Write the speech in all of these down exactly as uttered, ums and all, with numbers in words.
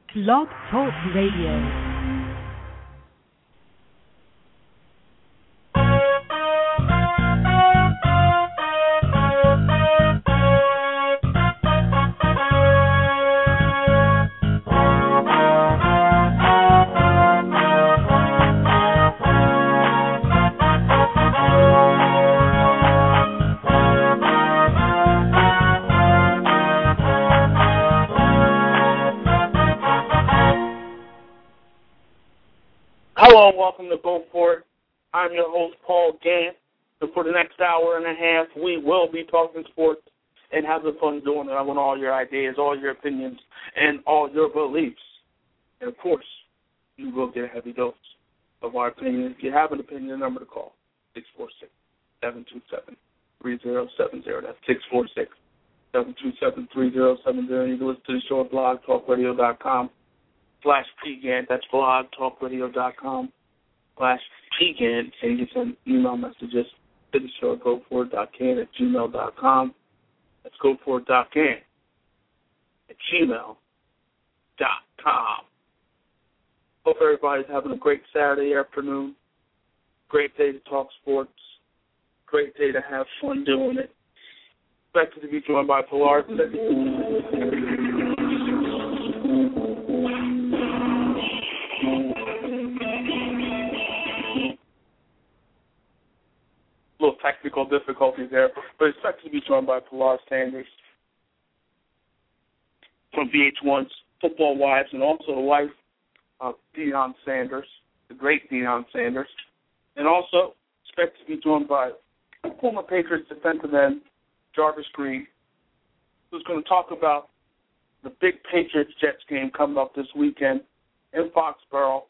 Blog Talk Radio. Hello and welcome to Go For It. I'm your host, Paul Gant, and for the next hour and a half, we will be talking sports and having fun doing it. I want all your ideas, all your opinions, and all your beliefs. And, of course, you will get a heavy dose of our opinion. If you have an opinion, the number to call, six four six, seven two seven, three zero seven zero. That's six four six, seven two seven, three zero seven zero. You can listen to the show at blog talk radio dot com. Slash PGAN, that's blog talk radio dot com slash PGAN, and you can send email messages to the show at go for it dot can at gmail dot com. That's go for it dot can at gmail dot com. Hope everybody's having a great Saturday afternoon. Great day to talk sports. Great day to have fun doing it. Expected to be joined by Pilar today. Little technical difficulties there, but expected to be joined by Pilar Sanders from V H one's Football Wives, and also the wife of Deion Sanders, the great Deion Sanders, and also expected to be joined by former Patriots defensive end Jarvis Green, who's going to talk about the big Patriots-Jets game coming up this weekend in Foxborough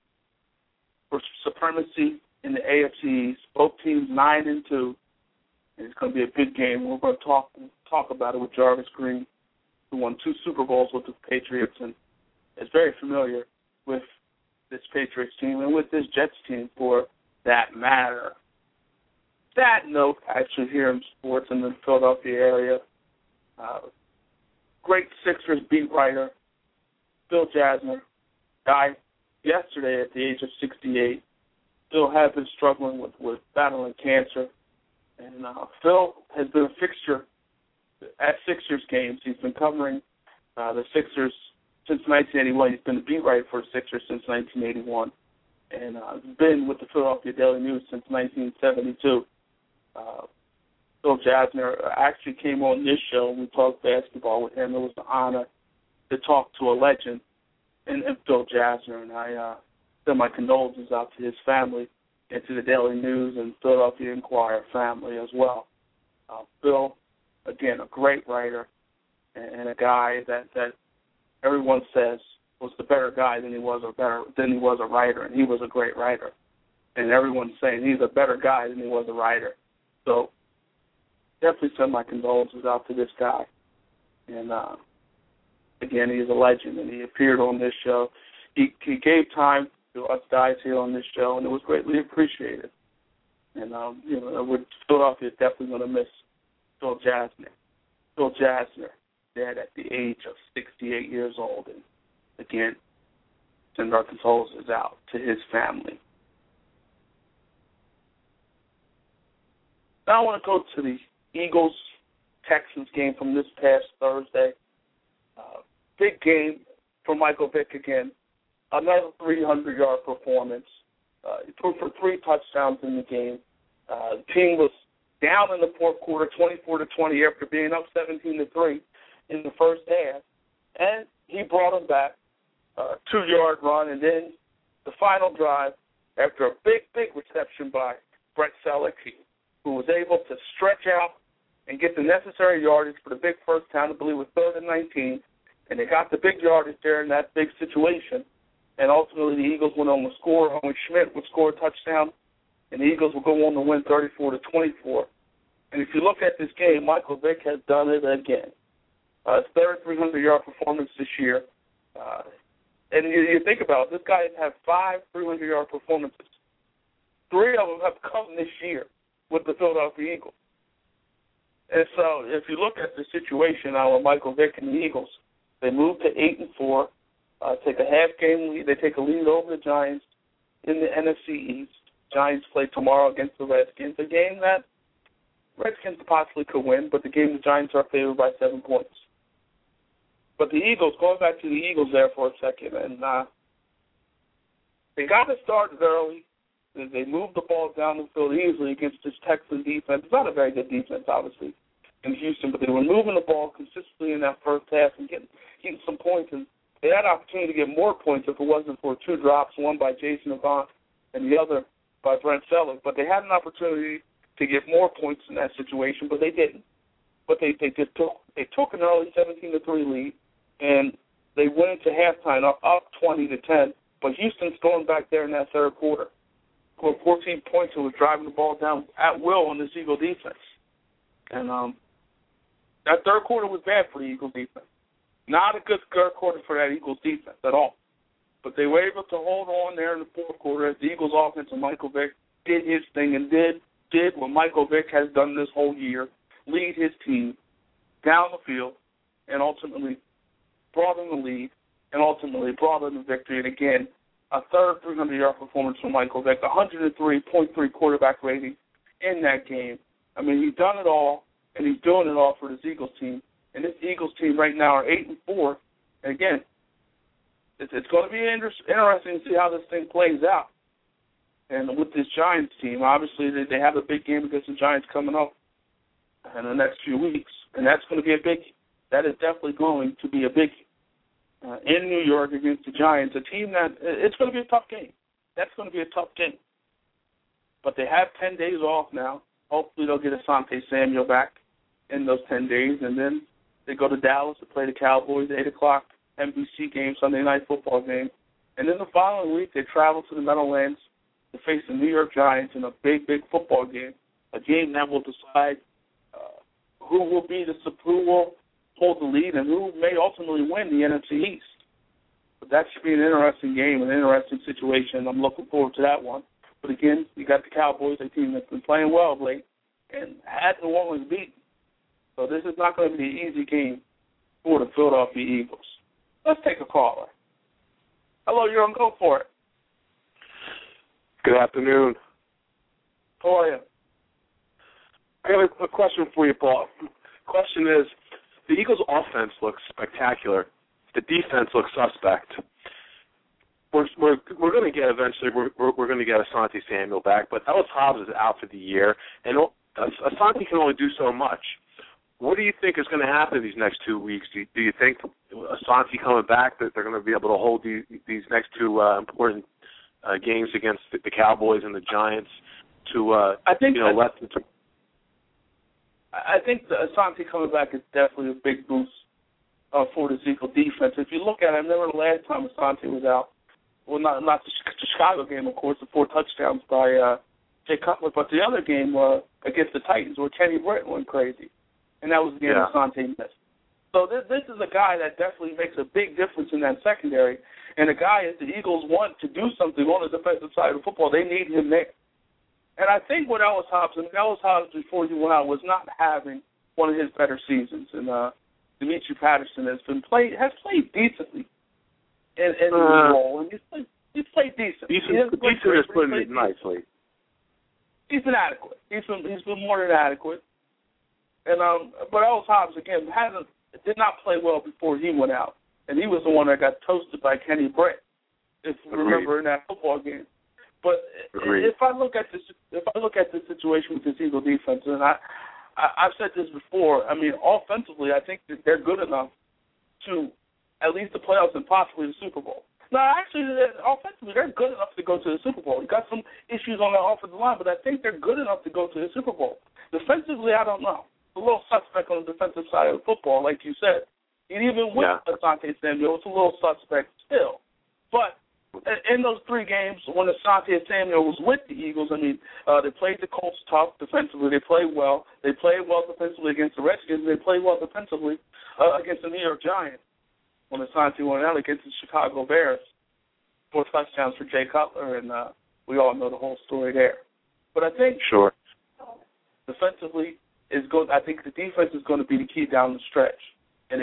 for supremacy in the A F C East. Both teams nine and two, and it's going to be a big game. We're going to talk talk about it with Jarvis Green, who won two Super Bowls with the Patriots and is very familiar with this Patriots team and with this Jets team for that matter. That note, actually, here in sports in the Philadelphia area, uh, great Sixers beat writer Phil Jasner died yesterday at the age of sixty-eight. Phil has been struggling with, with battling cancer. And uh, Phil has been a fixture at Sixers games. He's been covering uh, the Sixers since nineteen eighty-one. He's been the beat writer for the Sixers since nineteen eighty-one. And uh, been with the Philadelphia Daily News since nineteen seventy-two. Uh, Phil Jasner actually came on this show and we talked basketball with him. It was an honor to talk to a legend in, in Phil Jasner. And I... Uh, send my condolences out to his family and to the Daily News and Philadelphia Inquirer family as well. Uh, Bill, again, a great writer and, and a guy that, that everyone says was the better guy than he was a better than he was a writer, and he was a great writer. And everyone's saying he's a better guy than he was a writer. So definitely send my condolences out to this guy. And uh, again, he's a legend, and he appeared on this show. He, he gave time to us guys here on this show, and it was greatly appreciated. And, um, you know, with Philadelphia definitely going to miss Phil Jasner. Phil Jasner, dead at the age of sixty-eight years old. And, again, send our condolences out to his family. Now I want to go to the Eagles-Texans game from this past Thursday. Uh, big game for Michael Vick again. Another three hundred yard performance. Uh, he threw for three touchdowns in the game. Uh, the team was down in the fourth quarter, twenty-four to twenty, after being up seventeen to three in the first half. And he brought them back, a two-yard run, and then the final drive, after a big, big reception by Brett Selleck, who was able to stretch out and get the necessary yardage for the big first down. I believe it was third and nineteen. And they got the big yardage there in that big situation. And ultimately, the Eagles went on to score. Owen Schmidt would score a touchdown, and the Eagles would go on to win thirty-four to twenty-four. And if you look at this game, Michael Vick has done it again. Uh, his third three hundred yard performance this year. Uh, and you, you think about it, this guy has had five three hundred yard performances. Three of them have come this year with the Philadelphia Eagles. And so if you look at the situation now with Michael Vick and the Eagles, they moved to eight and four. uh, take a half-game lead. They take a lead over the Giants in the N F C East. Giants play tomorrow against the Redskins, a game that Redskins possibly could win, but the game the Giants are favored by seven points. But the Eagles, going back to the Eagles there for a second, and uh, they got it started early. They moved the ball down the field easily against this Texan defense. It's not a very good defense, obviously, in Houston, but they were moving the ball consistently in that first half and getting, getting some points. And they had an opportunity to get more points if it wasn't for two drops, one by Jason Avant and the other by Brent Selleck. But they had an opportunity to get more points in that situation, but they didn't. But they, they just took they took an early seventeen to three lead, and they went into halftime up, up twenty to ten. But Houston stormed back there in that third quarter. Scored fourteen points and was driving the ball down at will on this Eagle defense. And um, that third quarter was bad for the Eagles defense. Not a good third quarter for that Eagles defense at all. But they were able to hold on there in the fourth quarter as the Eagles offense and Michael Vick did his thing and did did what Michael Vick has done this whole year, lead his team down the field and ultimately brought in the lead and ultimately brought in the victory. And again, a third three hundred yard performance from Michael Vick, one oh three point three quarterback rating in that game. I mean, he's done it all, and he's doing it all for this Eagles team. And this Eagles team right now are eight and four. And again, it's, it's going to be inter- interesting to see how this thing plays out. And with this Giants team, obviously they, they have a big game against the Giants coming up in the next few weeks, and that's going to be a big. That is definitely going to be a big. Uh, in New York against the Giants, a team that it's going to be a tough game. That's going to be a tough game. But they have ten days off now. Hopefully they'll get Asante Samuel back in those ten days, and then they go to Dallas to play the Cowboys, eight o'clock N B C game, Sunday night football game. And then the following week they travel to the Meadowlands to face the New York Giants in a big, big football game, a game that will decide uh, who will be the who will hold the lead and who may ultimately win the N F C East. But that should be an interesting game, an interesting situation. I'm looking forward to that one. But again, you got the Cowboys, a team that's been playing well of late and had New Orleans beaten. So this is not going to be an easy game for the Philadelphia Eagles. Let's take a caller. Hello, you're on. Go for it. Good afternoon. How are you? I have a, a question for you, Paul. Question is, the Eagles' offense looks spectacular. The defense looks suspect. We're we're we're going to get eventually. We're we're, we're going to get Asante Samuel back, but Ellis Hobbs is out for the year, and Asante can only do so much. What do you think is going to happen these next two weeks? Do you, do you think Asante coming back that they're going to be able to hold these, these next two uh, important uh, games against the, the Cowboys and the Giants to uh, I think you know less than I think the Asante coming back is definitely a big boost uh, for the Eagle defense. If you look at it, I remember the last time Asante was out, well, not not the, the Chicago game, of course, the four touchdowns by uh, Jay Cutler, but the other game uh, against the Titans where Kenny Britt went crazy, and that was the game yeah. Asante missed. So this, this is a guy that definitely makes a big difference in that secondary, and a guy that the Eagles want to do something on the defensive side of football. They need him there. And I think with Ellis Hobbs, and Ellis Hobbs before he went out was not having one of his better seasons. And uh, Demetri Patterson has been played has played decently in, in uh, the role, and he's played he's played decent. Decent, he decent is putting it nicely. He's been adequate. He's been he's been more than adequate. And um, but Ellis Hobbs again hasn't did not play well before he went out, and he was the one that got toasted by Kenny Britt, if you remember in that football game. But Agreed. if I look at this, if I look at the situation with this Eagle defense, and I, I, I've said this before. I mean, offensively, I think that they're good enough to at least the playoffs and possibly the Super Bowl. No, actually, offensively, they're good enough to go to the Super Bowl. You got some issues on the offensive line, but I think they're good enough to go to the Super Bowl. Defensively, I don't know. A little suspect on the defensive side of football, like you said. And even with yeah. Asante Samuel, it's a little suspect still. But in those three games, when Asante Samuel was with the Eagles, I mean, uh, they played the Colts tough defensively. They played well. They played well defensively against the Redskins. They played well defensively uh, against the New York Giants. When Asante went out against the Chicago Bears, four touchdowns for Jay Cutler, and uh, we all know the whole story there. But I think sure. defensively is going. I think the defense is going to be the key down the stretch, and they got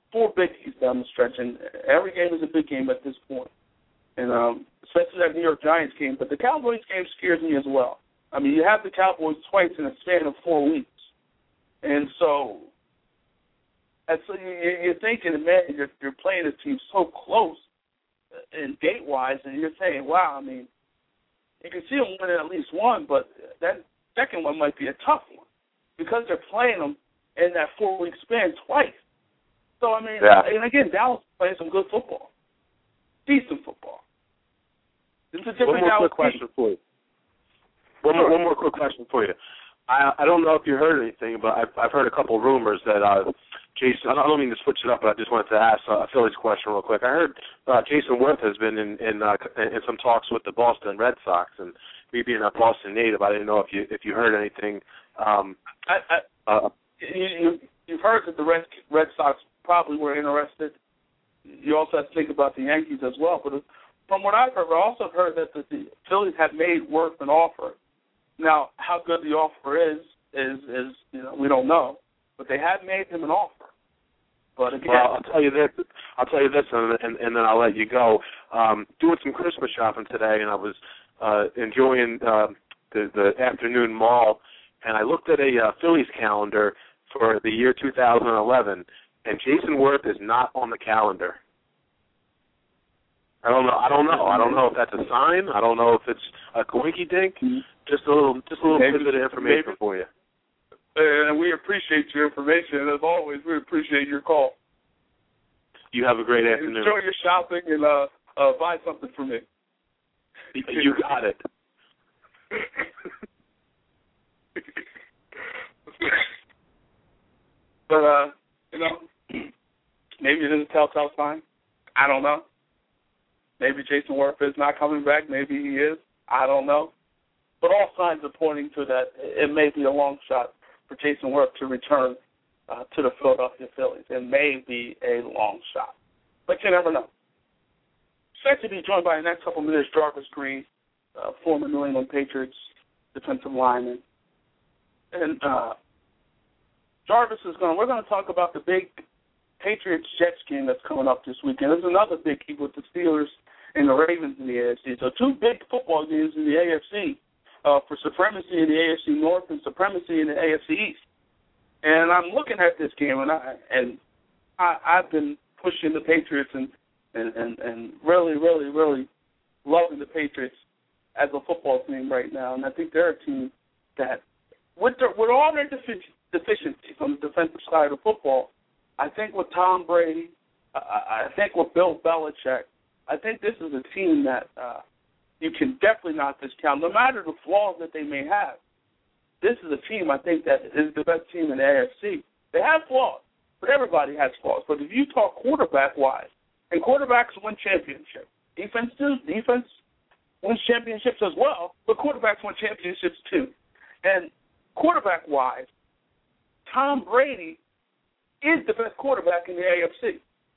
four biggies down the stretch, and every game is a big game at this point. And um, especially that New York Giants game. But the Cowboys game scares me as well. I mean, you have the Cowboys twice in a span of four weeks. And so, and so you're thinking, man, you're, you're playing this team so close in date-wise, and you're saying, wow, I mean, you can see them winning at least one, but that second one might be a tough one because they're playing them in that four-week span twice. So, I mean, yeah. and again, Dallas is playing some good football, decent football. This is a different one more Dallas quick question team. for you. One more, one more quick question for you. I I don't know if you heard anything, but I've, I've heard a couple of rumors that uh, Jason, I don't mean to switch it up, but I just wanted to ask uh, a Phillies question real quick. I heard uh, Jason Worth has been in in, uh, in some talks with the Boston Red Sox, and me being a Boston native, I didn't know if you if you heard anything. Um, I, I, uh, you, you, you've heard that the Red, Red Sox probably were interested. You also have to think about the Yankees as well. But from what I've heard, I also heard that the, the Phillies have made Worth an offer. Now, how good the offer is, is, is you know, we don't know. But they have made him an offer. But again, well, I'll tell you this. I'll tell you this, and, and, and then I'll let you go. Um, doing some Christmas shopping today, and I was uh, enjoying uh, the, the afternoon mall, and I looked at a uh, Phillies calendar for the year two thousand eleven, and Jason Worth is not on the calendar. I don't know. I don't know. I don't know if that's a sign. I don't know if it's a coinky dink. Just a little, just a little maybe, bit of information maybe. for you. And we appreciate your information. And as always, we appreciate your call. You have a great afternoon. Enjoy your shopping and uh, uh, buy something for me. You got it. But, uh, you know, maybe it is a telltale sign. I don't know. Maybe Jason Worth is not coming back. Maybe he is. I don't know. But all signs are pointing to that it may be a long shot for Jason Worth to return uh, to the Philadelphia Phillies. It may be a long shot. But you never know. Set to be joined by the next couple minutes, Jarvis Green, uh, former New England Patriots defensive lineman. And uh, Jarvis is going. We're going to talk about the big Patriots-Jets game that's coming up this weekend. There's another big game with the Steelers and the Ravens in the A F C. So two big football games in the A F C uh, for supremacy in the A F C North and supremacy in the A F C East. And I'm looking at this game, and I and I, I've been pushing the Patriots and, and, and, and really, really, really loving the Patriots as a football team right now. And I think they're a team that, with, their, with all their defic- deficiencies on the defensive side of football, I think with Tom Brady, I, I think with Bill Belichick, I think this is a team that uh, you can definitely not discount, no matter the flaws that they may have. This is a team, I think, that is the best team in the A F C. They have flaws, but everybody has flaws. But if you talk quarterback-wise, and quarterbacks win championships, defense too, defense wins championships as well, but quarterbacks win championships too. And quarterback-wise, Tom Brady is the best quarterback in the A F C.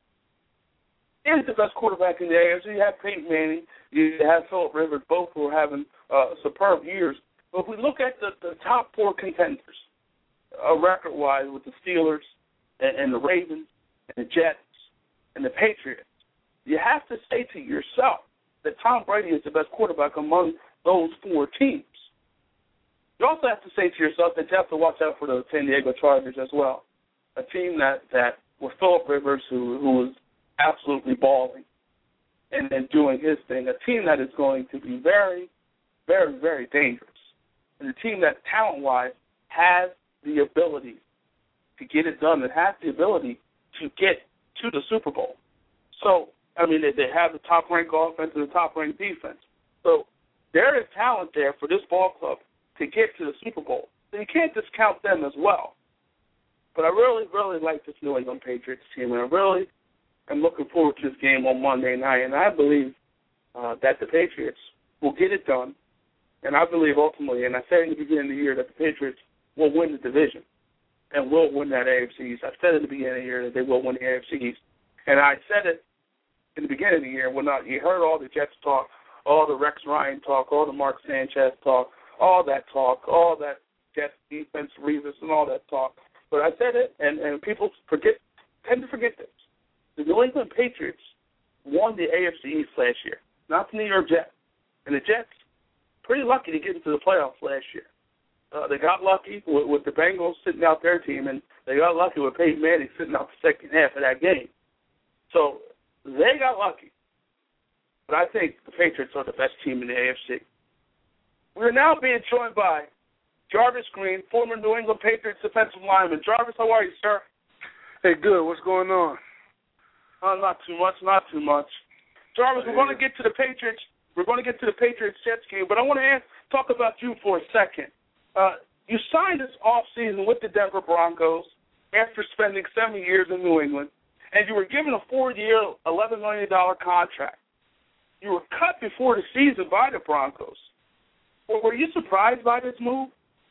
Is the best quarterback in the A F C. You have Peyton Manning, you have Philip Rivers, both who are having uh, superb years. But if we look at the, the top four contenders, uh, record-wise, with the Steelers and, and the Ravens and the Jets and the Patriots, you have to say to yourself that Tom Brady is the best quarterback among those four teams. You also have to say to yourself that you have to watch out for the San Diego Chargers as well, a team that, that with Philip Rivers, who who is absolutely balling and, and doing his thing, a team that is going to be very, very, very dangerous, and a team that talent-wise has the ability to get it done and has the ability to get to the Super Bowl. So, I mean, they, they have the top-ranked offense and the top-ranked defense. So there is talent there for this ball club to get to the Super Bowl. So you can't discount them as well. But I really, really like this New England Patriots team, and I really am looking forward to this game on Monday night. And I believe uh, that the Patriots will get it done. And I believe ultimately, and I said in the beginning of the year, that the Patriots will win the division and will win that A F C East. I said in the beginning of the year that they will win the A F C East. And I said it in the beginning of the year when I, you heard all the Jets talk, all the Rex Ryan talk, all the Mark Sanchez talk, all that talk, all that Jets defense, Revis, and all that talk. But I said it, and, and people forget, tend to forget this. the New England Patriots won the A F C East last year, not the New York Jets. And the Jets, pretty lucky to get into the playoffs last year. Uh, they got lucky with, with the Bengals sitting out their team, and they got lucky with Peyton Manning sitting out the second half of that game. So they got lucky. But I think the Patriots are the best team in the A F C. We're now being joined by Jarvis Green, former New England Patriots defensive lineman. Jarvis, how are you, sir? Hey, good. What's going on? Uh, not too much, not too much. Jarvis, we're going to get to the Patriots. We're going to get to the Patriots-Jets game, but I want to ask, talk about you for a second. Uh, you signed this offseason with the Denver Broncos after spending seven years in New England, and you were given a four-year, eleven million dollars contract. You were cut before the season by the Broncos. Well, were you surprised by this move?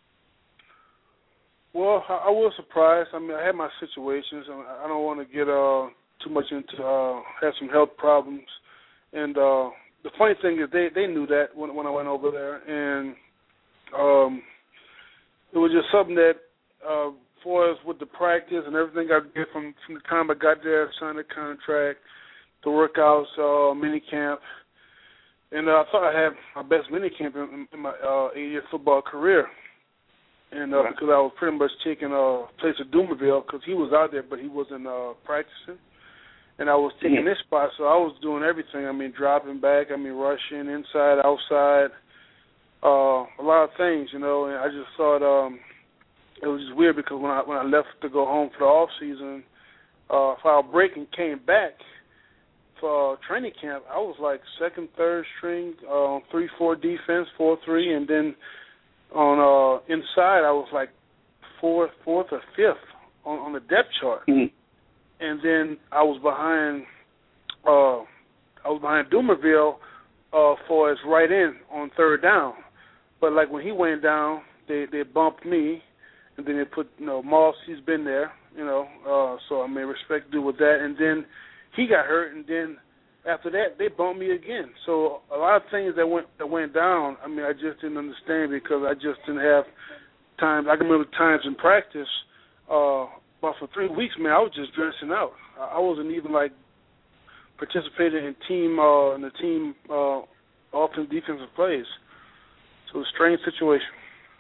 Well, I, I was surprised. I mean, I had my situations. I, I don't want to get uh, too much into uh, have some health problems. And uh, the funny thing is they, they knew that when, when I went over there. And um, it was just something that, uh, for us with the practice and everything I did from, from the time I got there, signed the contract, the workouts, uh, mini camp. And uh, I thought I had my best mini camp in, in my uh, eight-year football career. And uh, because I was pretty much taking a uh, place of Dumerville because he was out there, but he wasn't uh, practicing. And I was taking this spot, so I was doing everything. I mean, dropping back, I mean, rushing, inside, outside, uh, a lot of things, you know. And I just thought um, it was just weird because when I when I left to go home for the off season, uh, for our break and came back for uh, training camp, I was like second, third string, uh, three, four defense, four, three, and then on uh, inside I was like fourth, fourth or fifth on, on the depth chart. Mm-hmm. And then I was behind, uh, I was behind Dumerville uh, for his right end on third down. But like when he went down, they, they bumped me, and then they put, you know, Moss. He's been there, you know. Uh, so I mean, respect due with that. And then he got hurt, and then after that they bumped me again. So a lot of things that went that went down. I mean, I just didn't understand because I just didn't have time. I can remember times in practice. Uh, But for three weeks, man, I was just dressing out. I wasn't even like participating in team uh, in the team uh, offense defensive plays. So it was a strange situation.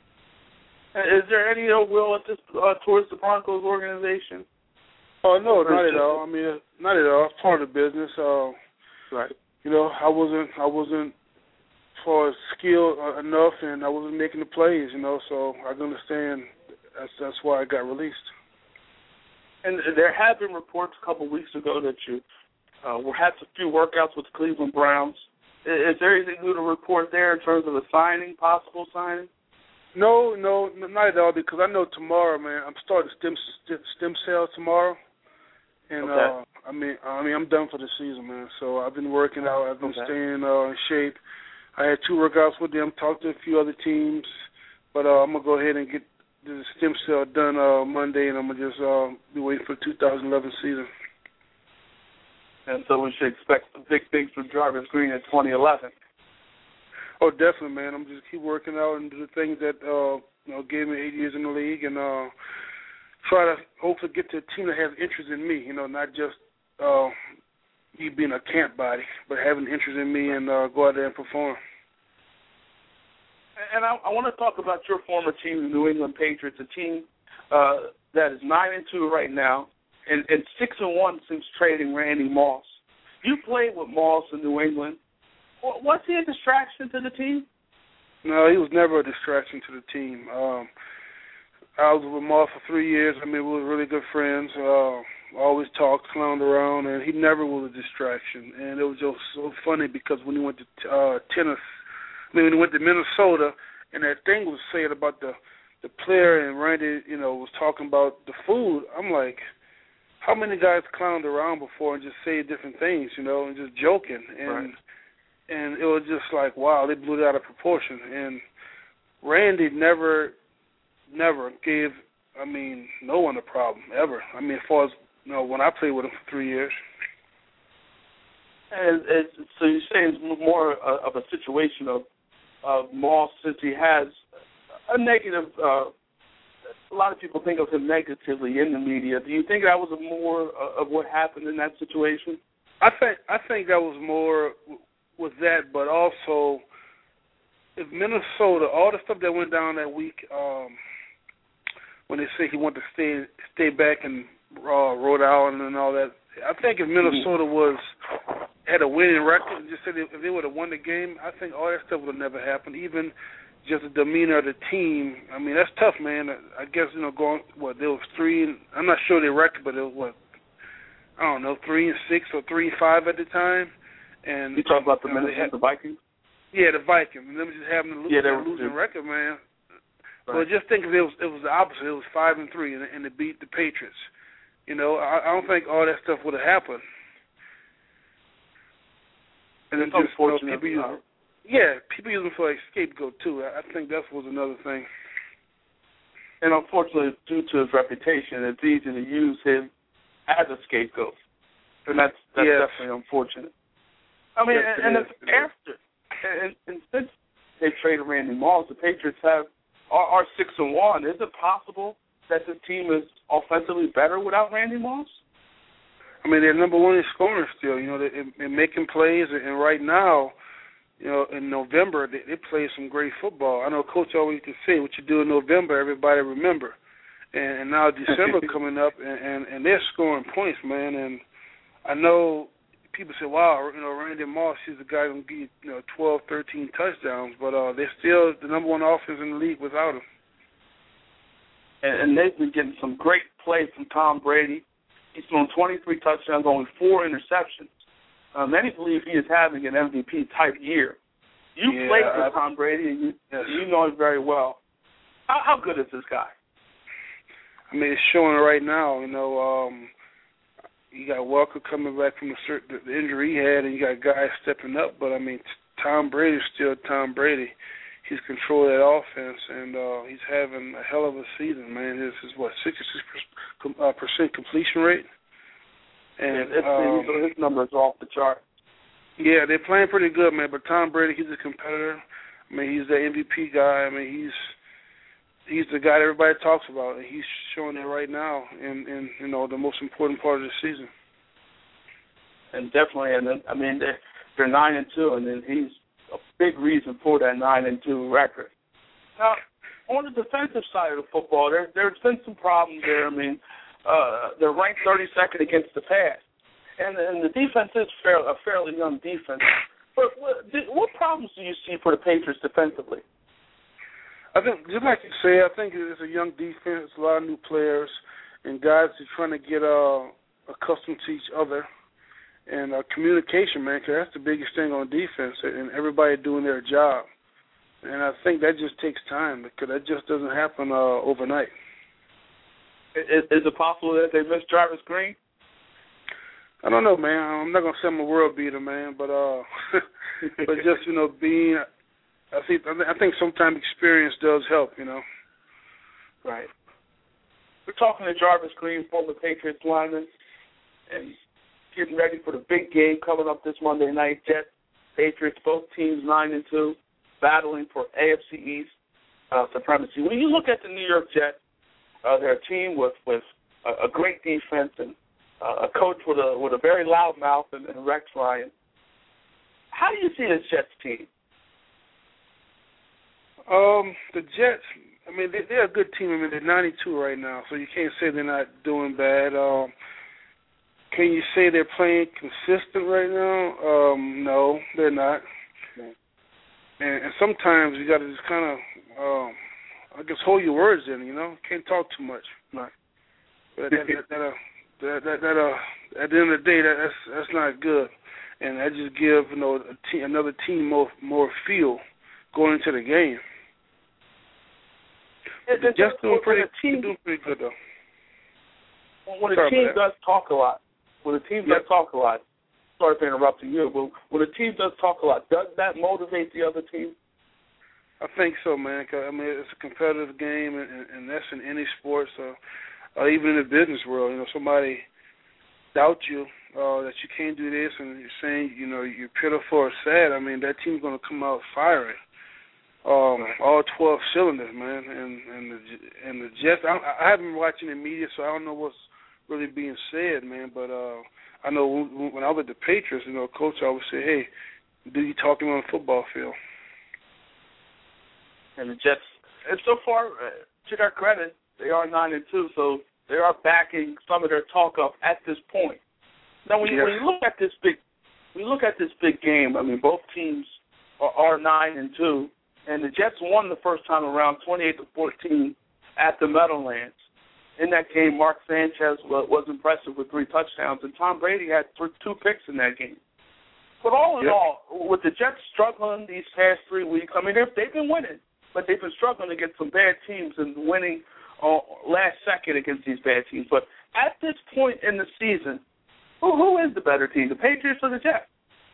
Is there any ill will at this uh, towards the Broncos organization? Oh no, not at all. I mean, not at all. It's part of the business. Uh, right. You know, I wasn't I wasn't as far as skilled enough, and I wasn't making the plays. You know, so I can understand. That's that's why I got released. And there have been reports a couple of weeks ago that you uh, were had a few workouts with the Cleveland Browns. Is, is there anything new to report there in terms of a signing, possible signing? No, no, not at all. Because I know tomorrow, man, I'm starting stem stem cells tomorrow, and okay. uh, I mean, I mean, I'm done for the season, man. So I've been working out. I've been okay. staying uh, in shape. I had two workouts with them. Talked to a few other teams, but uh, I'm gonna go ahead and get the stem cell done uh, Monday, and I'm going to just uh, be waiting for the two thousand eleven season. And so we should expect some big things from Jarvis Green in twenty eleven. Oh, definitely, man. I'm just keep working out and do the things that uh, you know gave me eight years in the league, and uh, try to hopefully get to a team that has interest in me. You know, not just uh, me being a camp body, but having interest in me and uh, go out there and perform. And I, I want to talk about your former team, the New England Patriots, a team uh, that is nine and two right now, and, and six and one since trading Randy Moss. You played with Moss in New England. Was he a distraction to the team? No, he was never a distraction to the team. Um, I was with Moss for three years. I mean, we were really good friends. Uh, always talked, clowned around, and he never was a distraction. And it was just so funny because when he went to uh, tennis. I mean, when he went to Minnesota, and that thing was said about the the player, and Randy, you know, was talking about the food. I'm like, how many guys clowned around before and just say different things, you know, and just joking, and right. and it was just like, wow, they blew it out of proportion. And Randy never, never gave, I mean, no one a problem ever. I mean, as far as you know, when I played with him for three years. And, and so you're saying it's more of a situation of. Uh, Moss, since he has a negative uh, a lot of people think of him negatively in the media. Do you think that was more of what happened in that situation? I think I think that was more with that, but also if Minnesota, all the stuff that went down that week, um, when they say he wanted to stay stay back in uh, Rhode Island and all that, I think if Minnesota was had a winning record and just said if they would have won the game, I think all that stuff would have never happened. Even just the demeanor of the team. I mean, that's tough, man. I guess, you know, going, what, there was three, and I'm not sure their record, but it was, what, I don't know, three and six or three and five at the time. And you talking about the you know, Minnesota Vikings? Yeah, the Vikings. And them just having a lo- yeah, losing record, man. Right. Well, just think if it was it was the opposite. It was five and three, and, and they beat the Patriots. You know, I, I don't think all that stuff would have happened. And it's then just, unfortunate. You know, people use, yeah, people use them for a scapegoat too. I, I think that was another thing. And unfortunately, due to his reputation, it's easy to use him as a scapegoat, and that's that's yes. definitely unfortunate. I mean, yes, and, and it it's after, and, and since they traded Randy Moss, the Patriots have are, are six and one. Is it possible that this team is offensively better without Randy Moss? I mean, they're number one in scoring still. You know, they're, they're making plays, and right now, you know, in November they, they play some great football. I know Coach always can say, "What you do in November, everybody remember." And, and now December coming up, and, and, and they're scoring points, man. And I know people say, wow, you know, Randy Moss, he's the guy who can get, you know, twelve, thirteen touchdowns, but uh, they're still the number one offense in the league without him. And, and they've been getting some great play from Tom Brady. He's thrown twenty-three touchdowns, only four interceptions. Uh, many believe he is having an M V P type year. You yeah, played with I, Tom Brady, and you, yes. you know him very well. How, how good is this guy? I mean, it's showing right now. You know, um, you got Walker coming back from the, certain, the injury he had, and you got guys stepping up. But, I mean, Tom Brady's still Tom Brady. He's controlled that offense, and uh, he's having a hell of a season, man. This is, what, sixty-six percent completion rate? And yeah, um, his numbers are off the chart. Yeah, they're playing pretty good, man. But Tom Brady, he's a competitor. I mean, he's the M V P guy. I mean, he's he's the guy that everybody talks about, and he's showing it right now in, in you know, the most important part of the season. And definitely, and then, I mean, they're, they're nine and two, and then he's a big reason for that nine and two record. Now, on the defensive side of the football, there there's been some problems there. I mean, uh, they're ranked thirty-second against the pass, and and the defense is fair, a fairly young defense. But what, what problems do you see for the Patriots defensively? I think, just like you say, I think it's a young defense, a lot of new players, and guys are trying to get uh, accustomed to each other. And uh, communication, man, because that's the biggest thing on defense, and everybody doing their job. And I think that just takes time, because that just doesn't happen uh, overnight. Is, is it possible that they missed Jarvis Green? I don't know, man. I'm not gonna say I'm a world beater, man, but uh, but just you know, being, I think I think sometimes experience does help, you know. Right. We're talking to Jarvis Green, former Patriots lineman, and getting ready for the big game coming up this Monday night. Jets, Patriots, both teams nine and two, battling for A F C East uh, supremacy. When you look at the New York Jets, uh, they're a team with with a, a great defense and uh, a coach with a with a very loud mouth and, and Rex Ryan. How do you see this Jets team? Um, the Jets, I mean, they, they're a good team. I mean, they're ninety-two right now, so you can't say they're not doing bad. Um, can you say they're playing consistent right now? Um, no, they're not. Okay. And, and sometimes you got to just kind of, um, I guess, hold your words in. You know, can't talk too much. Right. But that, that, that, uh, that, that, that, uh, at the end of the day, that, that's that's not good, and that just give you know a te- another team more more feel going into the game. It, it, just doing pretty, team, doing pretty good though. When a team does talk a lot, when a team yep. does talk a lot, sorry for interrupting you, but when a team does talk a lot, does that motivate the other team? I think so, man. Cause, I mean, it's a competitive game, and, and, and that's in any sport. So, uh, even in the business world, you know, somebody doubt you uh, that you can't do this, and you're saying, you know, you're pitiful or sad. I mean, that team's going to come out firing. um, all twelve cylinders, man. And and the and the Jets. I, I haven't been watching the media, so I don't know what's really being said, man. But uh, I know when, when I was at the Patriots, you know, coach always say, "Hey, do you talking on the football field?" And the Jets, and so far, uh, to their credit, they are nine and two, so they are backing some of their talk up at this point. Now, when you, yes. when you look at this big, when you look at this big game, I mean, both teams are, are nine and two, and the Jets won the first time around, twenty-eight to fourteen, at the Meadowlands. In that game, Mark Sanchez was, was impressive with three touchdowns, and Tom Brady had th- two picks in that game. But all in yep. all, with the Jets struggling these past three weeks, I mean, they've, they've been winning, but they've been struggling against some bad teams and winning uh, last second against these bad teams. But at this point in the season, who, who is the better team, the Patriots or the Jets?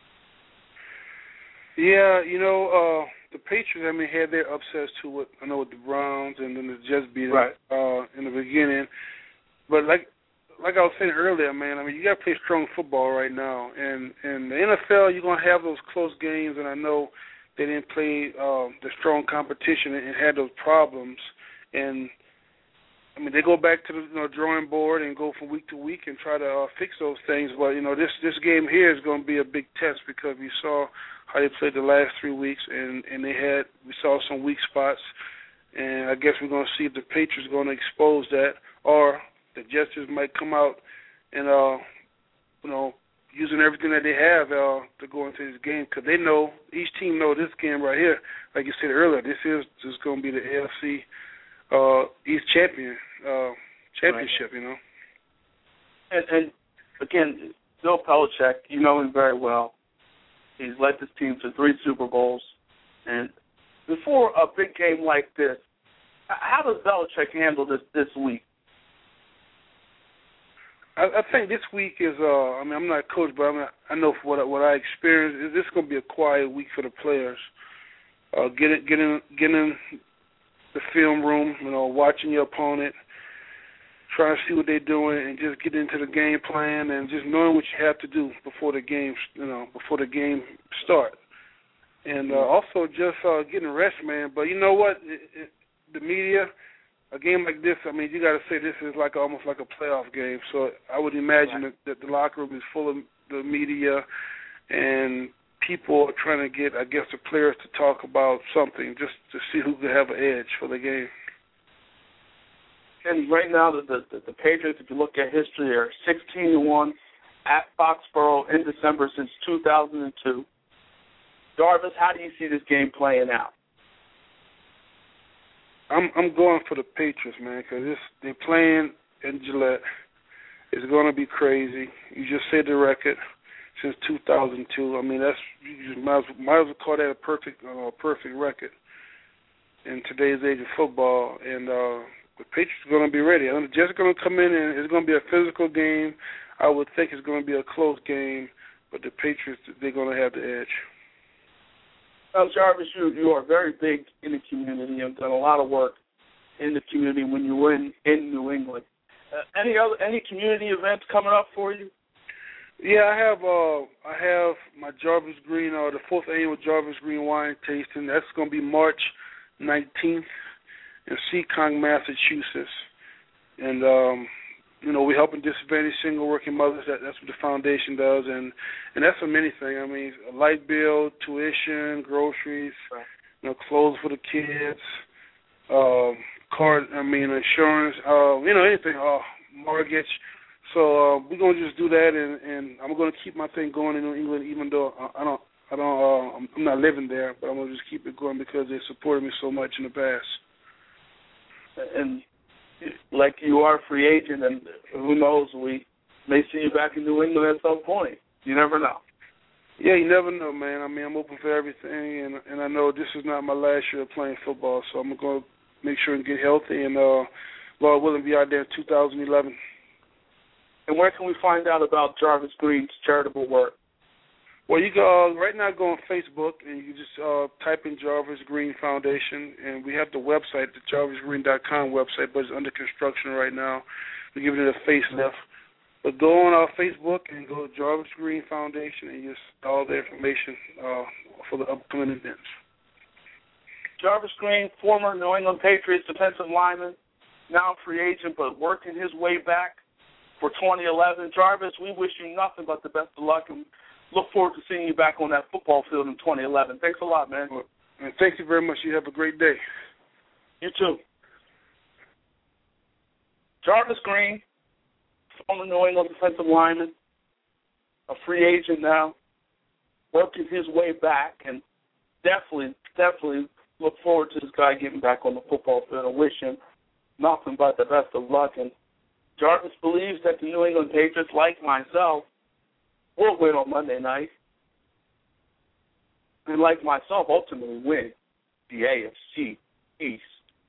Yeah, you know, uh, the Patriots, I mean, had their upsets too. With, I know with the Browns and then the Jets beat them right. uh, in the beginning. But like like I was saying earlier, man, I mean, you got to play strong football right now. And in the N F L, you're going to have those close games, and I know they didn't play uh, the strong competition and had those problems. And, I mean, they go back to the you know, drawing board and go from week to week and try to uh, fix those things. But, you know, this, this game here is going to be a big test because we saw how they played the last three weeks, and, and they had we saw some weak spots. And I guess we're going to see if the Patriots are going to expose that, or the Jets just might come out and, uh, you know, using everything that they have uh, to go into this game, because they know, each team know this game right here, like you said earlier, this is just going to be the A F C uh, East champion uh, championship, right. you know. And, and, again, Bill Belichick, you know him very well. He's led this team to three Super Bowls. And before a big game like this, how does Belichick handle this this week? I, I think this week is, uh, I mean, I'm not a coach, but I'm not, I know for what, what I experienced, this is going to be a quiet week for the players. Uh, get it, get in, get in the film room, you know, watching your opponent, trying to see what they're doing, and just get into the game plan and just knowing what you have to do before the game, you know, before the game start. And uh, also just uh, getting rest, man. But you know what? It, it, the media, a game like this, I mean, you got to say this is like almost like a playoff game. So I would imagine right. that, that the locker room is full of the media, and people are trying to get, I guess, the players to talk about something just to see who could have an edge for the game. And right now, the, the the Patriots, if you look at history, are sixteen to one at Foxborough in December since two thousand two. Jarvis, how do you see this game playing out? I'm I'm going for the Patriots, man, because they're playing in Gillette. It's going to be crazy. You just said the record since two thousand two. I mean, that's you just might as, might as well call that a perfect uh, perfect record in today's age of football. And uh, the Patriots are going to be ready. I'm just going to come in, and it's going to be a physical game. I would think it's going to be a close game, but the Patriots, they're going to have the edge. Well, Jarvis, you, you are very big in the community. You've done a lot of work in the community when you were in, in New England. Uh, any other any community events coming up for you? Yeah, I have uh, I have my Jarvis Green, uh, the fourth annual Jarvis Green wine tasting. That's going to be March nineteenth in Seekonk, Massachusetts. And, um, you know, we're helping disadvantaged single working mothers. That, that's what the foundation does. And, and that's for many things. I mean, a light bill, tuition, groceries, you know, clothes for the kids, um, card, I mean, insurance, uh, you know, anything, uh, mortgage. So uh, we're going to just do that, and, and I'm going to keep my thing going in New England, even though I don't, I don't, uh, I'm not living there, but I'm going to just keep it going because they supported me so much in the past. And like you are a free agent, and who knows, we may see you back in New England at some point. You never know. Yeah, you never know, man. I mean, I'm open for everything, and and I know this is not my last year of playing football, so I'm going to make sure and get healthy, and uh, Lord willing, be out there in two thousand eleven. And where can we find out about Jarvis Green's charitable work? Well, you go uh, right now. Go on Facebook and you just uh, type in Jarvis Green Foundation, and we have the website, the jarvis green dot com website, but it's under construction right now. We're giving it a facelift. But go on our Facebook and go to Jarvis Green Foundation, and just all the information uh, for the upcoming events. Jarvis Green, former New England Patriots defensive lineman, now a free agent, but working his way back for twenty eleven. Jarvis, we wish you nothing but the best of luck and look forward to seeing you back on that football field in twenty eleven. Thanks a lot, man. And thank you very much. You have a great day. You too. Jarvis Green, former New England defensive lineman, a free agent now, working his way back, and definitely, definitely look forward to this guy getting back on the football field and wish him nothing but the best of luck. And Jarvis believes that the New England Patriots, like myself, will win on Monday night. And like myself, ultimately win the A F C East.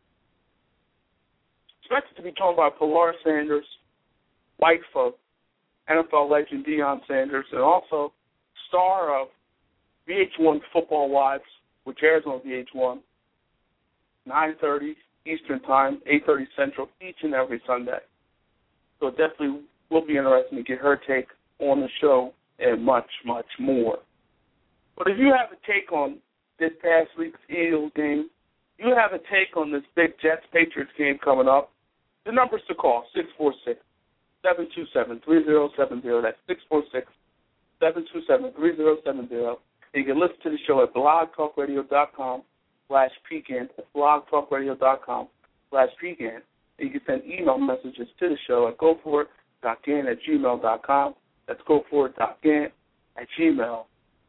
Expected to be joined by Pilar Sanders, wife of N F L legend Deion Sanders, and also star of V H one Football Wives, which airs on V H one, nine thirty Eastern Time, eight thirty Central, each and every Sunday. So it definitely will be interesting to get her take on the show and much, much more. But if you have a take on this past week's Eagles game, you have a take on this big Jets-Patriots game coming up, the numbers to call, six four six, seven two seven, three zero seven zero. That's six four six, seven two seven, three zero seven zero. And you can listen to the show at blogtalkradio.com slash pecan. That's blogtalkradio.com slash pecan. And you can send email messages to the show at goforward.gan at gmail.com. That's goforward.gan at gmail.com.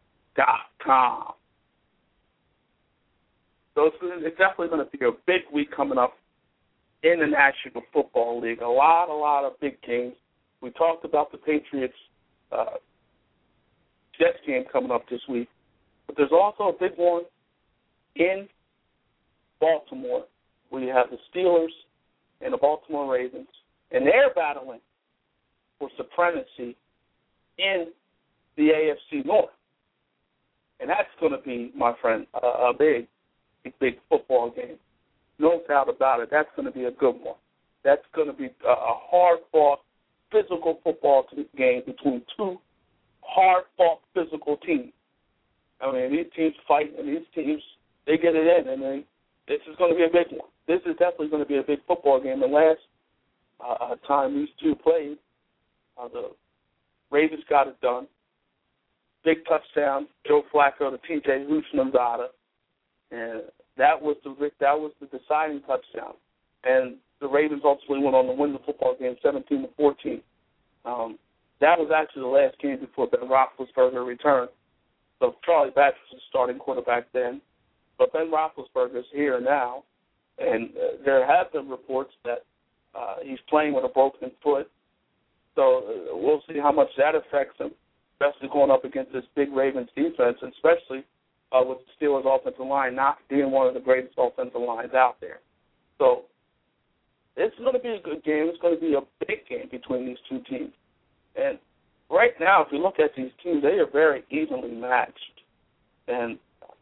So it's, it's definitely going to be a big week coming up in the National Football League. A lot, a lot of big games. We talked about the Patriots uh, Jets game coming up this week. But there's also a big one in Baltimore where you have the Steelers and the Baltimore Ravens, and they're battling for supremacy in the A F C North. And that's going to be, my friend, a, a big, big, big football game. No doubt about it. That's going to be a good one. That's going to be a, a hard-fought, physical football game between two hard-fought, physical teams. I mean, these teams fight, and these teams, they get it in, and they, this is going to be a big one. This is definitely going to be a big football game. The last uh, time these two played, uh, the Ravens got it done. Big touchdown, Joe Flacco to T J Houshmandzadeh, and that was the that was the deciding touchdown. And the Ravens ultimately went on to win the football game, seventeen to fourteen. Um, that was actually the last game before Ben Roethlisberger returned. So Charlie Batch was the starting quarterback then, but Ben Roethlisberger is here now, and uh, there have been reports that uh, he's playing with a broken foot. So uh, we'll see how much that affects him, especially going up against this big Ravens defense, and especially uh, with the Steelers' offensive line not being one of the greatest offensive lines out there. So it's going to be a good game. It's going to be a big game between these two teams. And right now, if you look at these teams, they are very evenly matched. And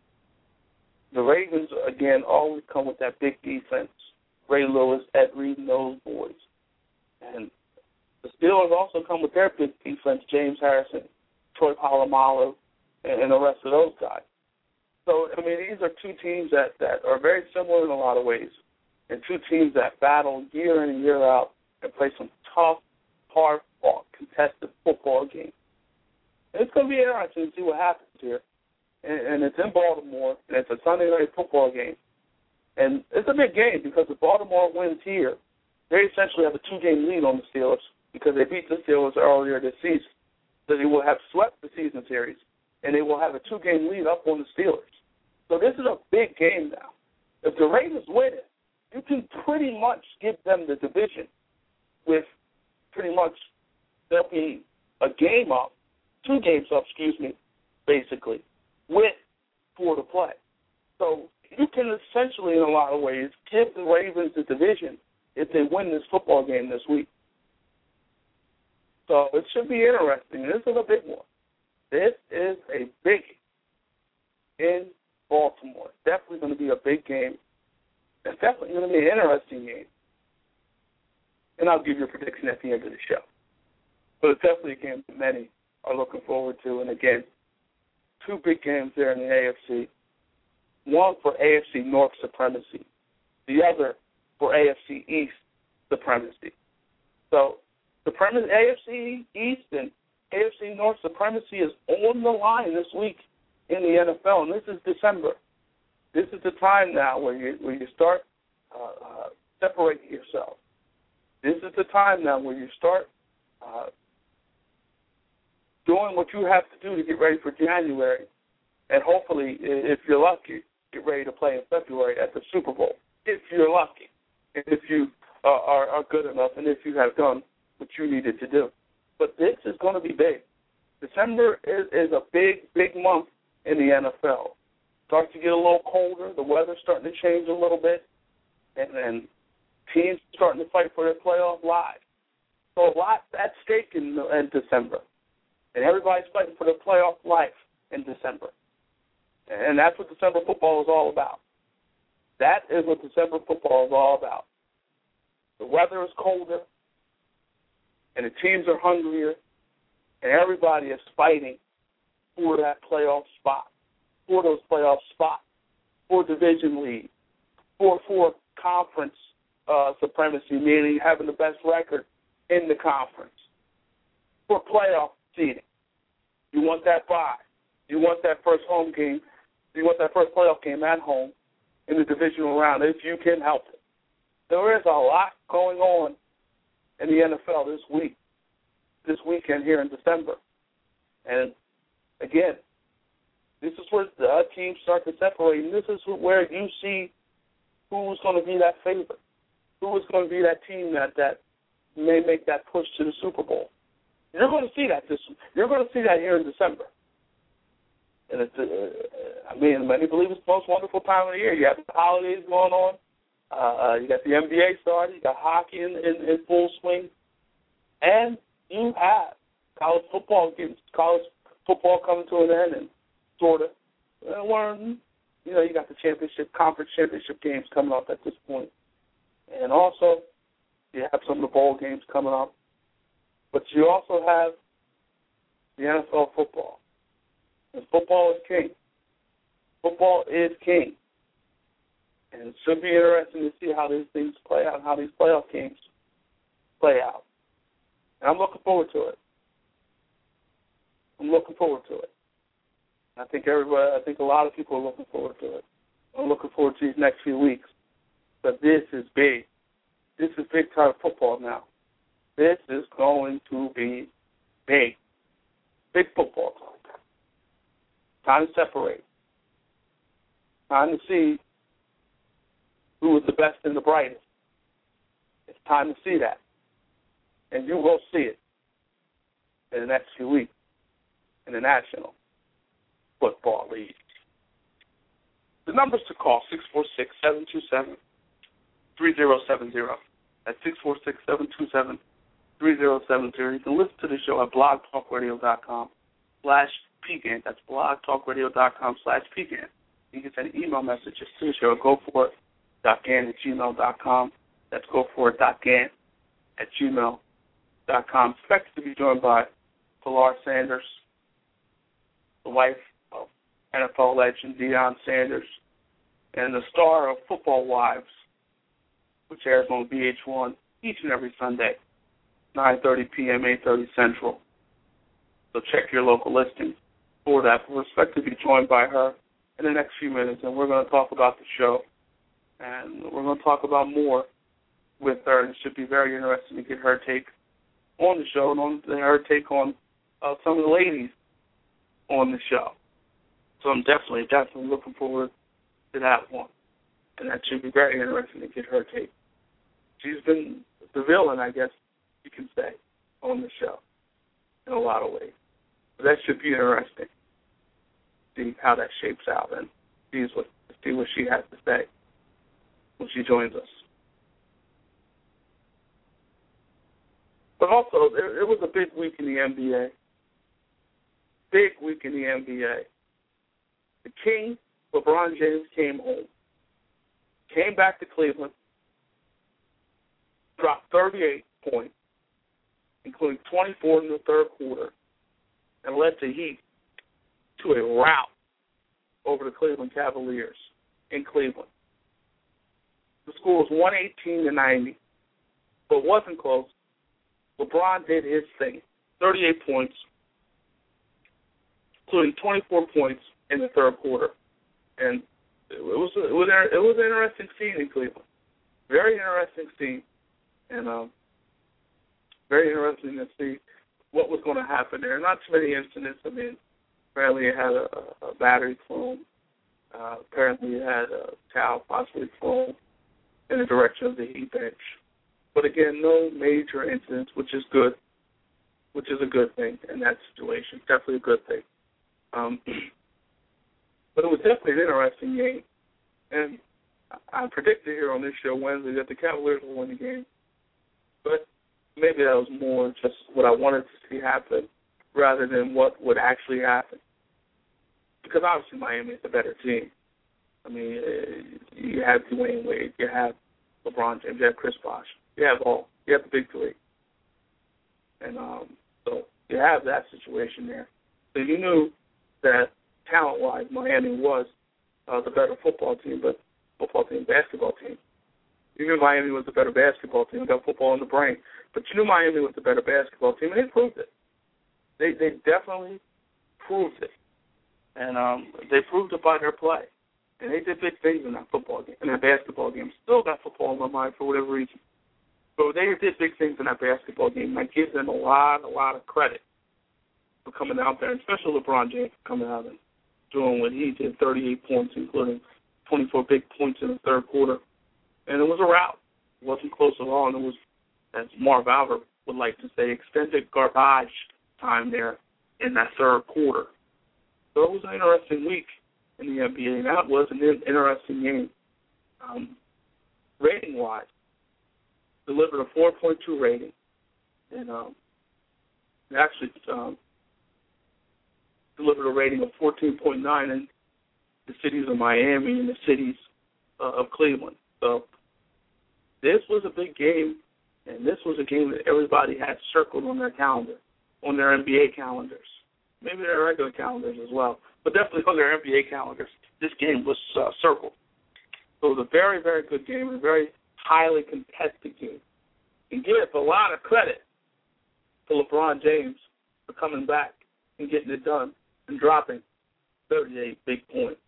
the Ravens, again, always come with that big defense. Ray Lewis, Ed Reed, and those boys. And the Steelers also come with their big defense, James Harrison, Troy Polamalu, and, and the rest of those guys. So, I mean, these are two teams that, that are very similar in a lot of ways, and two teams that battle year in and year out and play some tough, hard-fought, contested football games. And it's going to be interesting to see what happens here. And, and it's in Baltimore, and it's a Sunday night football game. And it's a big game because if Baltimore wins here, they essentially have a two-game lead on the Steelers because they beat the Steelers earlier this season. So they will have swept the season series, and they will have a two-game lead up on the Steelers. So this is a big game now. If the Ravens win it, you can pretty much give them the division with pretty much there'll be a game up, two games up, excuse me, basically, with four to play. So you can essentially, in a lot of ways, give the Ravens the division if they win this football game this week. So it should be interesting. This is a big one. This is a big in Baltimore. It's definitely going to be a big game. It's definitely going to be an interesting game. And I'll give you a prediction at the end of the show. But it's definitely a game that many are looking forward to. And again, two big games there in the A F C. one for A F C North supremacy, the other for A F C East supremacy. So supremacy, A F C East and A F C North supremacy is on the line this week in the N F L, and this is December. This is the time now where you where you start uh, uh, separating yourself. This is the time now where you start uh, doing what you have to do to get ready for January, and hopefully, if you're lucky, get ready to play in February at the Super Bowl. If you're lucky, and if you uh, are, are good enough, and if you have done what you needed to do. But this is going to be big. December is, is a big, big month in the N F L. Starts to get a little colder. The weather's starting to change a little bit, and then teams starting to fight for their playoff lives. So a lot at stake in, in December, and everybody's fighting for their playoff life in December. And that's what December football is all about. That is what December football is all about. The weather is colder, and the teams are hungrier, and everybody is fighting for that playoff spot, for those playoff spots, for division lead, for for conference uh, supremacy, meaning having the best record in the conference, for playoff seeding. You want that bye. You want that first home game. You want that first playoff game at home in the divisional round if you can help it. There is a lot going on in the N F L this week, this weekend here in December. And, again, this is where the teams start to separate, and this is where you see who's going to be that favorite, who is going to be that team that, that may make that push to the Super Bowl. You're going to see that this. You're going to see that here in December. And it's, uh, I mean, many believe it's the most wonderful time of the year. You have the holidays going on. Uh, you got the N B A started. You got hockey in, in, in full swing, and you have college football games, college football coming to an end, and sort of. Uh, one, you know, you got the championship, conference championship games coming up at this point, and also you have some of the bowl games coming up. But you also have the N F L football. And football is king. Football is king. And it should be interesting to see how these things play out, how these playoff games play out. And I'm looking forward to it. I'm looking forward to it. I think everybody, I think a lot of people are looking forward to it. I'm looking forward to these next few weeks. But this is big. This is big time football now. This is going to be big. Big football talk. Time to separate. Time to see who is the best and the brightest. It's time to see that. And you will see it in the next few weeks in the National Football League. The numbers to call, six four six, seven two seven, three zero seven zero. That's six four six, seven two seven, three zero seven zero. You can listen to the show at blogtalkradio.com slash PGAN. That's blogtalkradio.com slash PGAN. You can send email messages to the show at go for it dot gan at gmail dot com. That's go for it dot gan at gmail dot com. Expected to be joined by Pilar Sanders, the wife of N F L legend Deion Sanders, and the star of Football Wives, which airs on V H one each and every Sunday, nine thirty p.m., eight thirty Central. So check your local listing for that. We're expected to be joined by her in the next few minutes, and we're going to talk about the show, and we're going to talk about more with her, and it should be very interesting to get her take on the show and on her take on uh, some of the ladies on the show. So I'm definitely, definitely looking forward to that one, and that should be very interesting to get her take. She's been the villain, I guess you can say, on the show in a lot of ways. But that should be interesting. See how that shapes out and see what see what she has to say when she joins us. But also, there, it was a big week in the N B A. Big week in the N B A. The King, LeBron James, came home. Came back to Cleveland. Dropped thirty-eight points, including twenty-four in the third quarter, and led the Heat to a rout over the Cleveland Cavaliers. in Cleveland. The score was one eighteen to ninety, but it wasn't close. LeBron did his thing, thirty-eight points, including twenty-four points in the third quarter. And it was it was it was an interesting scene in Cleveland. Very interesting scene, and um, very interesting to see what was going to happen there. Not too many incidents. I mean, apparently it had a, a battery flown. Uh, apparently it had a towel possibly flown in the direction of the Heat bench. But again, no major incidents, which is good, which is a good thing in that situation. Definitely a good thing. Um, but it was definitely an interesting game. And I predicted here on this show Wednesday that the Cavaliers will win the game. But maybe that was more just what I wanted to see happen rather than what would actually happen. Because obviously Miami is a better team. I mean, you have Dwayne Wade, you have LeBron James, you have Chris Bosh, you have all, you have the big three. And um, so you have that situation there. So you knew that talent-wise, Miami was uh, the better football team, but football team, basketball team. You knew Miami was the better basketball team, got football in the brain. But you knew Miami was the better basketball team, and they proved it. They they definitely proved it. And um, they proved it by their play. And they did big things in that football game, in that basketball game. Still got football in my mind for whatever reason. But they did big things in that basketball game. I give them a lot, a lot of credit for coming out there, especially LeBron James coming out and doing what he did, thirty-eight points, including twenty-four big points in the third quarter. And it was a rout. It wasn't close at all. And it was, as Marv Albert would like to say, extended garbage time there in that third quarter. So it was an interesting week in the N B A, and that was an interesting game. Um, rating-wise, delivered a four point two rating, and um, actually um, delivered a rating of fourteen point nine in the cities of Miami and the cities uh, of Cleveland. So this was a big game, and this was a game that everybody had circled on their calendar, on their N B A calendars. Maybe their regular calendars as well, but definitely on their N B A calendars. This game was uh, circled. So it was a very, very good game, a very highly contested game. And give a lot of credit to LeBron James for coming back and getting it done and dropping thirty-eight big points.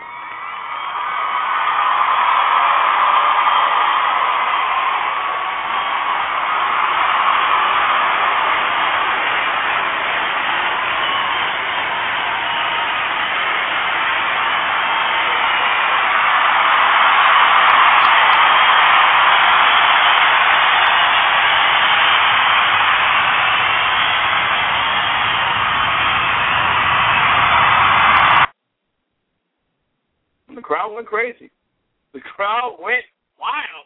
Crazy. The crowd went wild.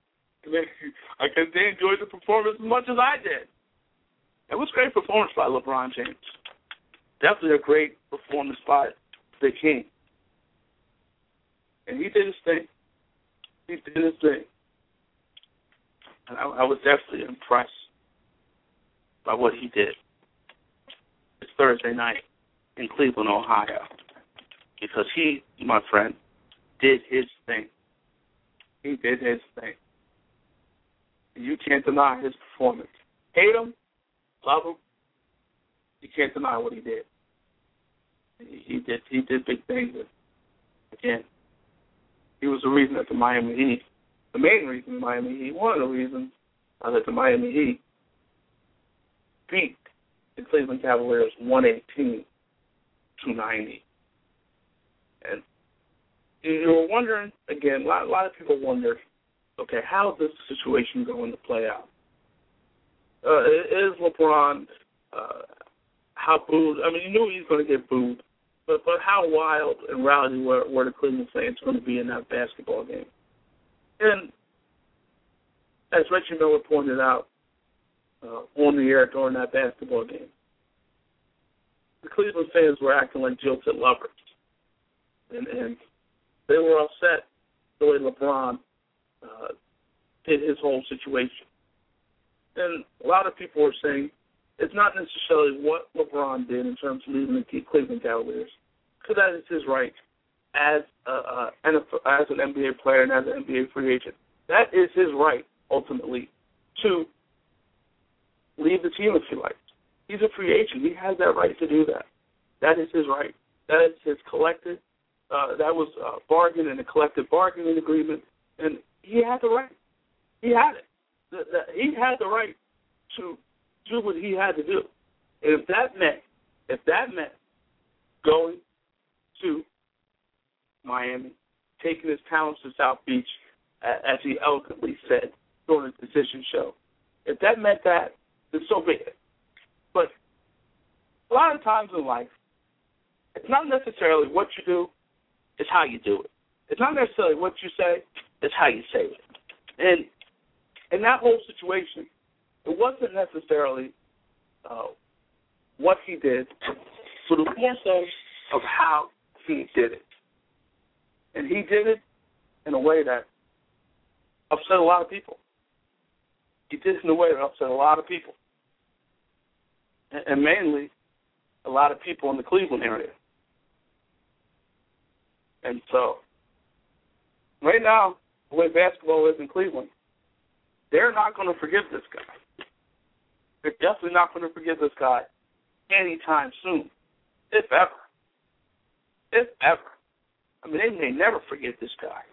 I guess they enjoyed the performance as much as I did. It was a great performance by LeBron James. Definitely a great performance by the King. And he did his thing. He did his thing. And I, I was definitely impressed by what he did. It's Thursday night in Cleveland, Ohio. Because he, my friend, did his thing. He did his thing. You can't deny his performance. Hate him, love him. You can't deny what he did. He, he did. He did big things. Again, he was the reason that the Miami Heat, the main reason the Miami Heat, one of the reasons uh, that the Miami Heat beat the Cleveland Cavaliers one eighteen to ninety. And you were wondering, again, a lot, a lot of people wondered, okay, how is this situation going to play out? Uh, is LeBron, uh, how booed? I mean, you knew he was going to get booed, but but how wild and rowdy were, were the Cleveland fans going to be in that basketball game? And as Reggie Miller pointed out uh, on the air during that basketball game, the Cleveland fans were acting like jilted lovers. And, and they were upset the way LeBron uh, did his whole situation. And a lot of people are saying it's not necessarily what LeBron did in terms of leaving the Cleveland Cavaliers, because that is his right. as a, a, as an N B A player and as an N B A free agent. That is his right, ultimately, to leave the team if he likes. He's a free agent. He has that right to do that. That is his right. That is his collective. Uh, that was a bargain and a collective bargaining agreement, and he had the right. He had it. The, the, he had the right to do what he had to do. And if that meant, if that meant going to Miami, taking his talents to South Beach, as he eloquently said during his decision show, if that meant that, then so be it. But a lot of times in life, it's not necessarily what you do, it's how you do it. It's not necessarily what you say, it's how you say it. And in that whole situation, it wasn't necessarily uh, what he did, but it was more so of how he did it. And he did it in a way that upset a lot of people. He did it in a way that upset a lot of people. And, and mainly a lot of people in the Cleveland area. And so, right now, the way basketball is in Cleveland, they're not going to forgive this guy. They're definitely not going to forgive this guy anytime soon, if ever. If ever. I mean, they may never forget this guy.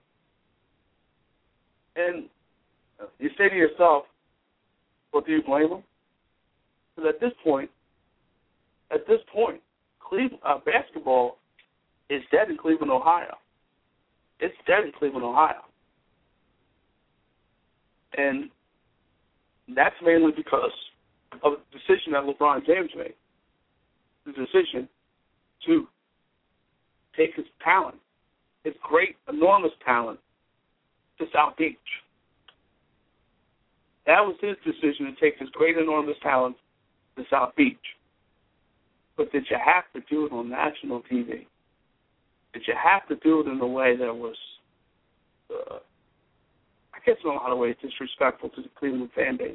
And you say to yourself, well, do you blame him? Because at this point, at this point, Cleveland, uh, basketball is dead in Cleveland, Ohio. It's dead in Cleveland, Ohio. And that's mainly because of the decision that LeBron James made. The decision to take his talent, his great, enormous talent, to South Beach. That was his decision to take his great, enormous talent to South Beach. But did you have to do it on national T V? Did you have to do it in a way that was, uh, I guess in a lot of ways, disrespectful to the Cleveland fan base?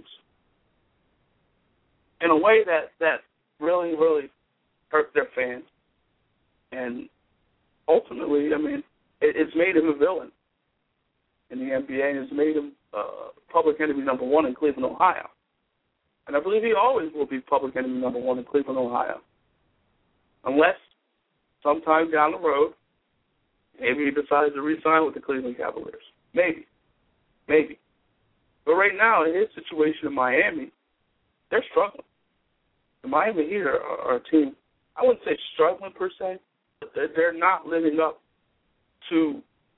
In a way that, that really, really hurt their fans. And ultimately, I mean, it, it's made him a villain in the N B A, and it's made him uh, public enemy number one in Cleveland, Ohio. And I believe he always will be public enemy number one in Cleveland, Ohio. Unless sometime down the road, maybe he decides to re-sign with the Cleveland Cavaliers. Maybe. Maybe. But right now, in his situation in Miami, they're struggling. The Miami Heat are, are a team, I wouldn't say struggling per se, but they're not living up to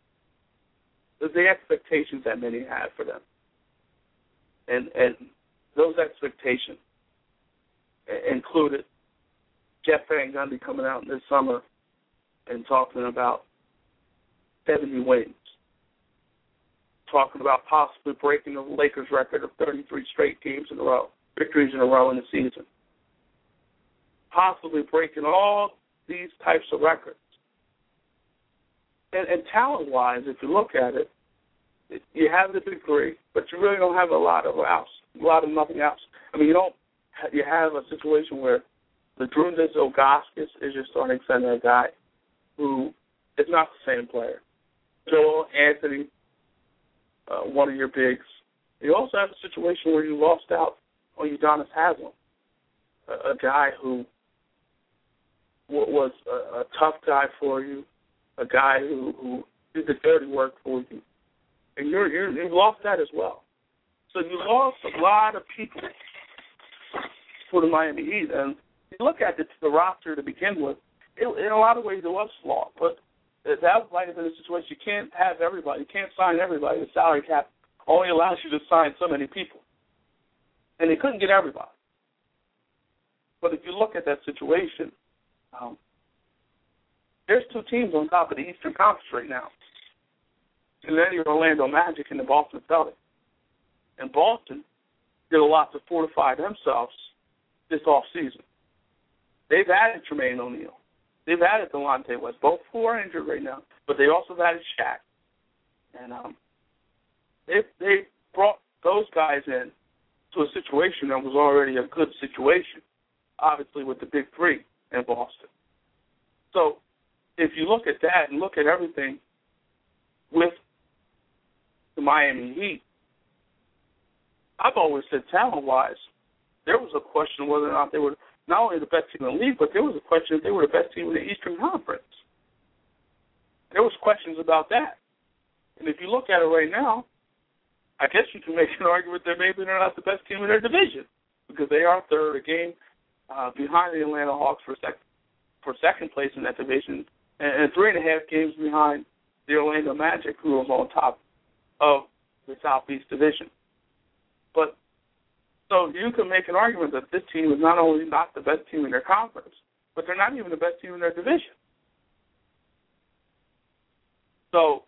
the expectations that many had for them. And and those expectations included Jeff Van Gundy coming out this summer and talking about seventy wins, talking about possibly breaking the Lakers' record of thirty-three straight games in a row, victories in a row in the season, possibly breaking all these types of records. And, and talent-wise, if you look at it, you have the big three, but you really don't have a lot of else, a lot of nothing else. I mean, you don't. You have a situation where Ladrundas Ilgauskas is your starting center guy who is not the same player. Joel Anthony, uh, one of your bigs. You also have a situation where you lost out on Udonis Haslem, a, a guy who w- was a, a tough guy for you, a guy who, who did the dirty work for you. And you're, you're, you've lost that as well. So you lost a lot of people for the Miami Heat. And you look at the, the roster to begin with, it, in a lot of ways it was flawed. But that might have been a situation. You can't have everybody. You can't sign everybody. The salary cap only allows you to sign so many people. And they couldn't get everybody. But if you look at that situation, um, there's two teams on top of the Eastern Conference right now. And then the Orlando Magic and the Boston Celtics. And Boston did a lot to fortify themselves this offseason. They've added Tremaine O'Neal. They've added Delonte West, both who are injured right now, but they also have added Shaq. And um, they they brought those guys in to a situation that was already a good situation, obviously with the big three in Boston. So if you look at that and look at everything with the Miami Heat, I've always said talent-wise, there was a question whether or not they were not only the best team in the league, but there was a question if they were the best team in the Eastern Conference. There was questions about that. And if you look at it right now, I guess you can make an argument that maybe they're not the best team in their division because they are third, a game uh, behind the Atlanta Hawks for sec- for second place in that division, and, and three and a half games behind the Orlando Magic, who are on top of the Southeast Division. But so you can make an argument that this team is not only not the best team in their conference, but they're not even the best team in their division. So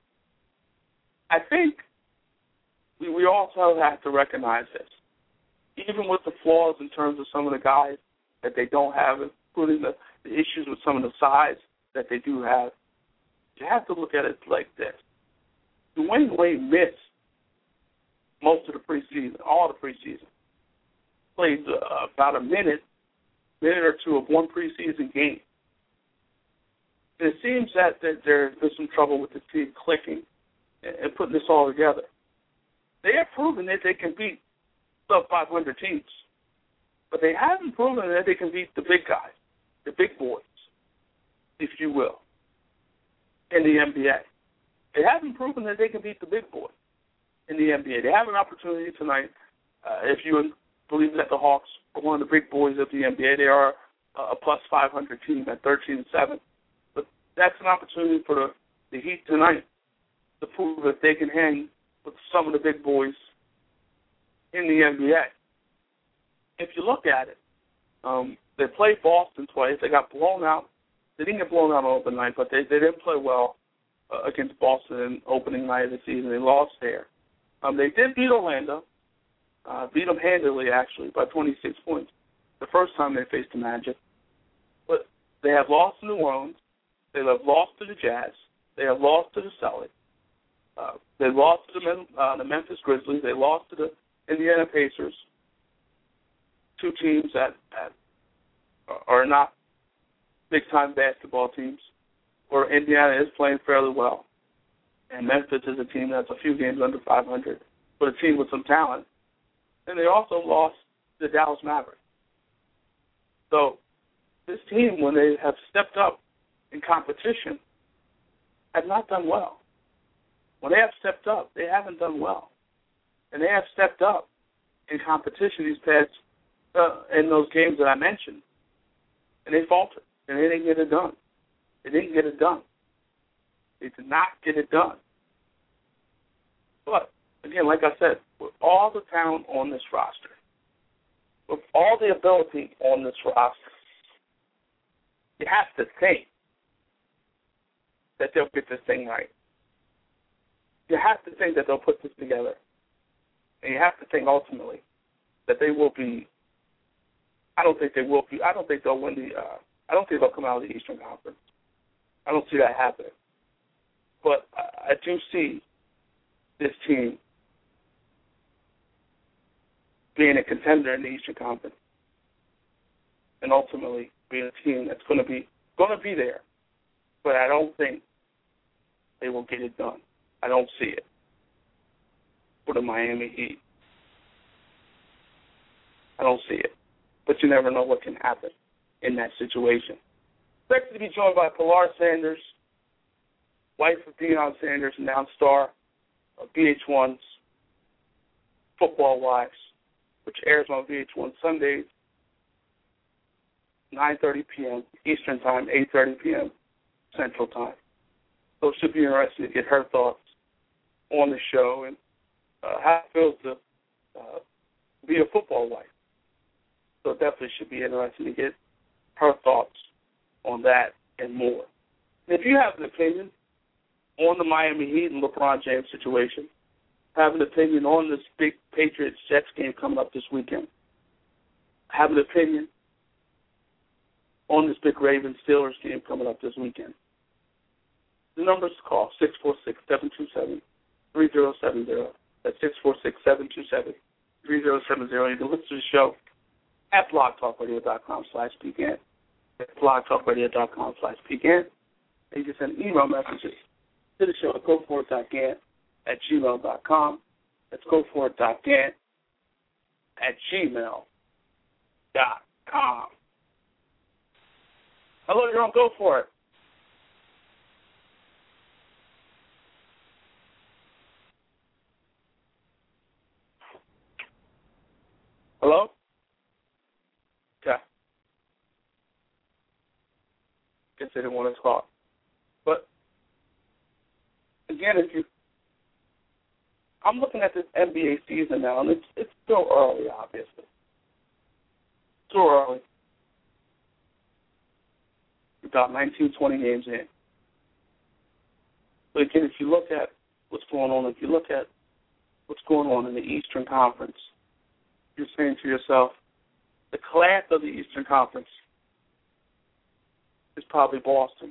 I think we, we also have to recognize this. Even with the flaws in terms of some of the guys that they don't have, including the, the issues with some of the size that they do have, you have to look at it like this. Dwayne Wade missed most of the preseason, all the preseason. Played uh, about a minute, minute or two of one preseason game. And it seems that, that there's been some trouble with the team clicking and, and putting this all together. They have proven that they can beat sub five hundred teams, but they haven't proven that they can beat the big guys, the big boys, if you will, in the N B A. They haven't proven that they can beat the big boys in the N B A. They have an opportunity tonight. Uh, if you believe that the Hawks are one of the big boys of the N B A, they are a plus five hundred team at thirteen and seven. But that's an opportunity for the, the Heat tonight to prove that they can hang with some of the big boys in the N B A. If you look at it, um, they played Boston twice. They got blown out. They didn't get blown out on open night, but they, they didn't play well uh, against Boston in opening night of the season. They lost there. Um, they did beat Orlando, uh, beat them handily, actually, by twenty-six points the first time they faced the Magic. But they have lost to New Orleans. They have lost to the Jazz. They have lost to the Celtics. Uh, they lost to the, uh, the Memphis Grizzlies. They lost to the Indiana Pacers, two teams that, that are not big-time basketball teams, where Indiana is playing fairly well. And Memphis is a team that's a few games under five hundred, but a team with some talent. And they also lost the Dallas Mavericks. So this team, when they have stepped up in competition, have not done well. When they have stepped up, they haven't done well. And they have stepped up in competition these past, uh, in those games that I mentioned. And they faltered. And they didn't get it done. They didn't get it done. They did not get it done. But, again, like I said, with all the talent on this roster, with all the ability on this roster, you have to think that they'll get this thing right. You have to think that they'll put this together. And you have to think ultimately that they will be, I don't think they will be, I don't think they'll win the, uh, I don't think they'll come out of the Eastern Conference. I don't see that happening. But I, I do see this team being a contender in the Eastern Conference and ultimately being a team that's going to be, going to be there. But I don't think they will get it done. I don't see it for the Miami Heat. I don't see it. But you never know what can happen in that situation. Expected to be joined by Pilar Sanders, wife of Deion Sanders, now star of V H one's Football Wives, which airs on V H one Sundays, nine thirty p.m. Eastern Time, eight thirty p.m. Central Time. So it should be interesting to get her thoughts on the show and uh, how it feels to uh, be a football wife. So it definitely should be interesting to get her thoughts on that and more. And if you have an opinion on the Miami Heat and LeBron James situation, have an opinion on this big Patriots-Jets game coming up this weekend, have an opinion on this big Ravens-Steelers game coming up this weekend, the number's to call, six four six, seven two seven, three zero seven zero. That's six four six, seven two seven, three zero seven zero. You can listen to the show at blogtalkradio.com slash begin. At blogtalkradio.com slash begin. You can send email messages to the show at go for it dot gant at gmail dot com. That's go for it dot gant at gmail dot com. Hello, you're on Go For It. Hello? Okay. Guess they didn't want to talk. But, again, if you, I'm looking at this N B A season now, and it's, it's still early, obviously. Still early. We've got nineteen, twenty games in. But, again, if you look at what's going on, if you look at what's going on in the Eastern Conference, you're saying to yourself, the class of the Eastern Conference is probably Boston,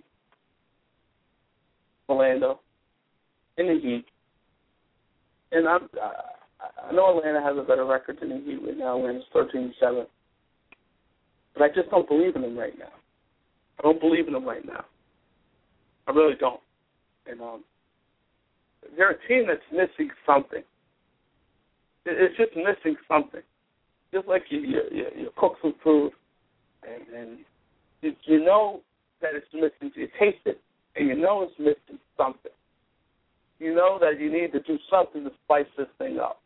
Orlando, and the Heat. And I'm, I, I know Atlanta has a better record than the Heat right now. Atlanta's thirteen and seven. But I just don't believe in them right now. I don't believe in them right now. I really don't. And um, they're a team that's missing something. It's just missing something. Just like you, you, you, you cook some food, and, and you, you know that it's missing. You taste it, and you know it's missing something. You know that you need to do something to spice this thing up.